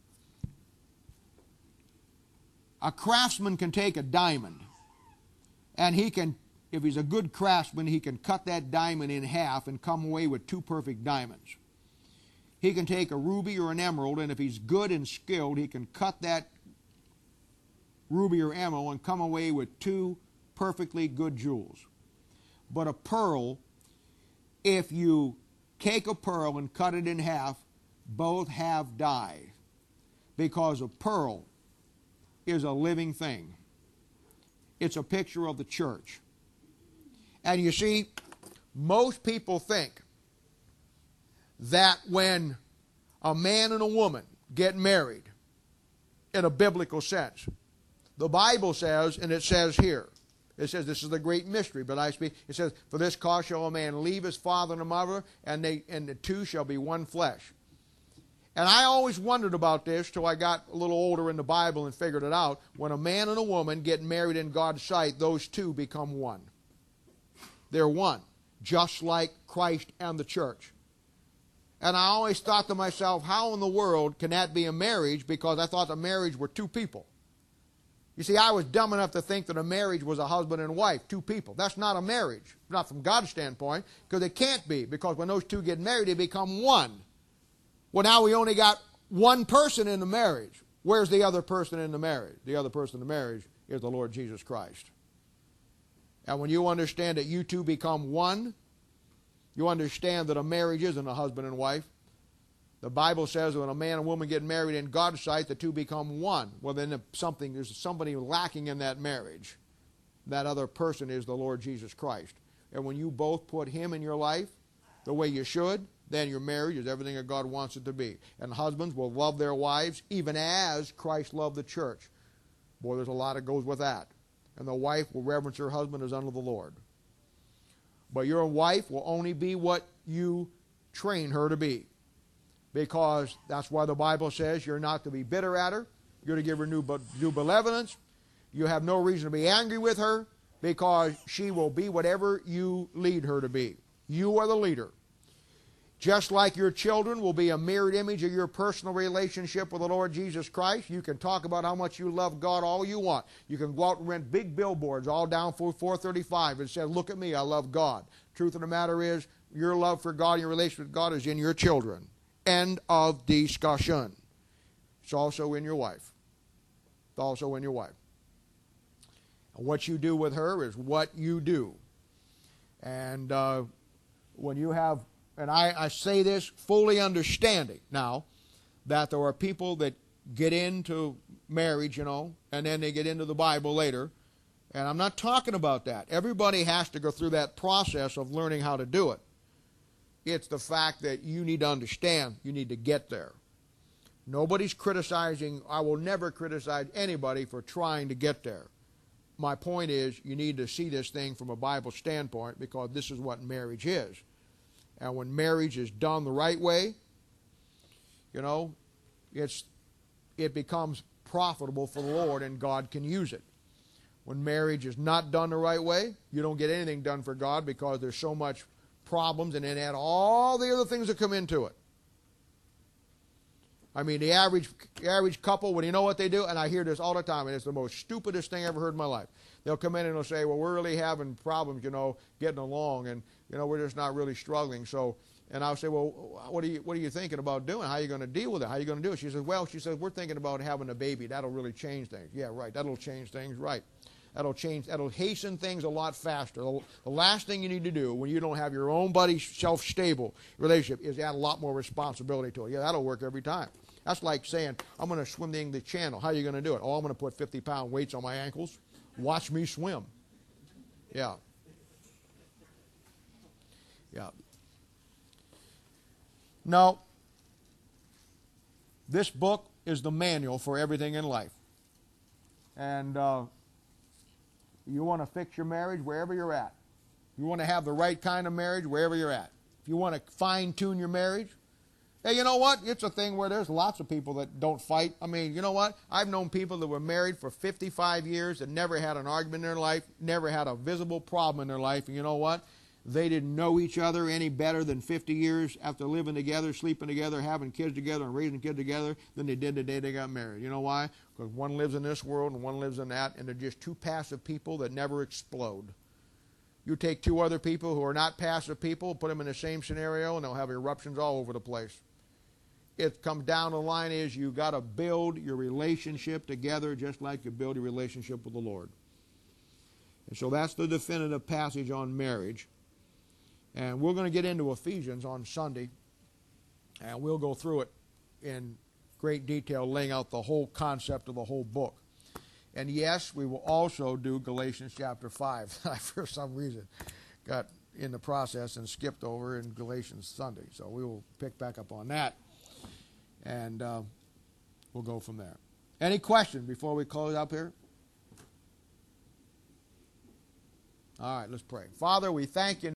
a craftsman can take a diamond, and he can, if he's a good craftsman, he can cut that diamond in half and come away with two perfect diamonds. He can take a ruby or an emerald, and if he's good and skilled, he can cut that ruby or emerald and come away with two perfectly good jewels. But a pearl, if you take a pearl and cut it in half, both have died. Because a pearl is a living thing. It's a picture of the church. And you see, most people think that when a man and a woman get married in a biblical sense. The Bible says, and it says here, it says, this is the great mystery, but I speak, it says, for this cause shall a man leave his father and mother, and the two shall be one flesh. And I always wondered about this till I got a little older in the Bible and figured it out. When a man and a woman get married in God's sight, those two become one. They're one, just like Christ and the church. And I always thought to myself, how in the world can that be a marriage? Because I thought the marriage were two people. You see, I was dumb enough to think that a marriage was a husband and wife, two people. That's not a marriage, not from God's standpoint, because it can't be, because when those two get married, they become one. Well, now we only got one person in the marriage. Where's the other person in the marriage? The other person in the marriage is the Lord Jesus Christ. And when you understand that you two become one, you understand that a marriage isn't a husband and wife. The Bible says when a man and woman get married in God's sight, the two become one. Well, then there's somebody lacking in that marriage. That other person is the Lord Jesus Christ. And when you both put Him in your life the way you should, then your marriage is everything that God wants it to be. And husbands will love their wives even as Christ loved the church. Boy, there's a lot that goes with that. And the wife will reverence her husband as unto the Lord. But your wife will only be what you train her to be. Because that's why the Bible says you're not to be bitter at her. You're to give her new benevolence. You have no reason to be angry with her, because she will be whatever you lead her to be. You are the leader. Just like your children will be a mirrored image of your personal relationship with the Lord Jesus Christ. You can talk about how much you love God all you want. You can go out and rent big billboards all down 435 and say, look at me, I love God. Truth of the matter is, your love for God and your relationship with God is in your children. End of discussion. It's also in your wife. It's also in your wife. And what you do with her is what you do. And when you have, and I say this fully understanding now, that there are people that get into marriage, and then they get into the Bible later. And I'm not talking about that. Everybody has to go through that process of learning how to do it. It's the fact that you need to understand, you need to get there. Nobody's criticizing, I will never criticize anybody for trying to get there. My point is, you need to see this thing from a Bible standpoint, because this is what marriage is. And when marriage is done the right way, it becomes profitable for the Lord, and God can use it. When marriage is not done the right way, you don't get anything done for God, because there's so much problems, and then add all the other things that come into it. I mean, the average couple, when you know what they do, and I hear this all the time, and it's the most stupidest thing I ever heard in my life. They'll come in and they'll say, well, we're really having problems, getting along, and, we're just not really struggling. So, and I'll say, well, what are you thinking about doing? How are you going to deal with it? How are you going to do it? She says, we're thinking about having a baby. That'll really change things. Yeah, right. That'll change things. Right. That'll hasten things a lot faster. The last thing you need to do when you don't have your own buddy self-stable relationship is add a lot more responsibility to it. Yeah, that'll work every time. That's like saying, I'm going to swim the English Channel. How are you going to do it? Oh, I'm going to put 50-pound weights on my ankles. Watch me swim. Yeah. Yeah. No. This book is the manual for everything in life. And you want to fix your marriage wherever you're at. You want to have the right kind of marriage wherever you're at. If you want to fine-tune your marriage, hey, you know what? It's a thing where there's lots of people that don't fight. I mean, you know what? I've known people that were married for 55 years and never had an argument in their life, never had a visible problem in their life. And you know what? They didn't know each other any better than 50 years after living together, sleeping together, having kids together, and raising kids together than they did the day they got married. You know why? Because one lives in this world and one lives in that, and they're just two passive people that never explode. You take two other people who are not passive people, put them in the same scenario, and they'll have eruptions all over the place. It comes down to the line is you got to build your relationship together just like you build your relationship with the Lord. And so that's the definitive passage on marriage. And we're going to get into Ephesians on Sunday, and we'll go through it in great detail, laying out the whole concept of the whole book. And yes, we will also do Galatians chapter 5. I, for some reason, got in the process and skipped over in Galatians Sunday. So we will pick back up on that. And we'll go from there. Any questions before we close up here? All right, let's pray. Father, we thank you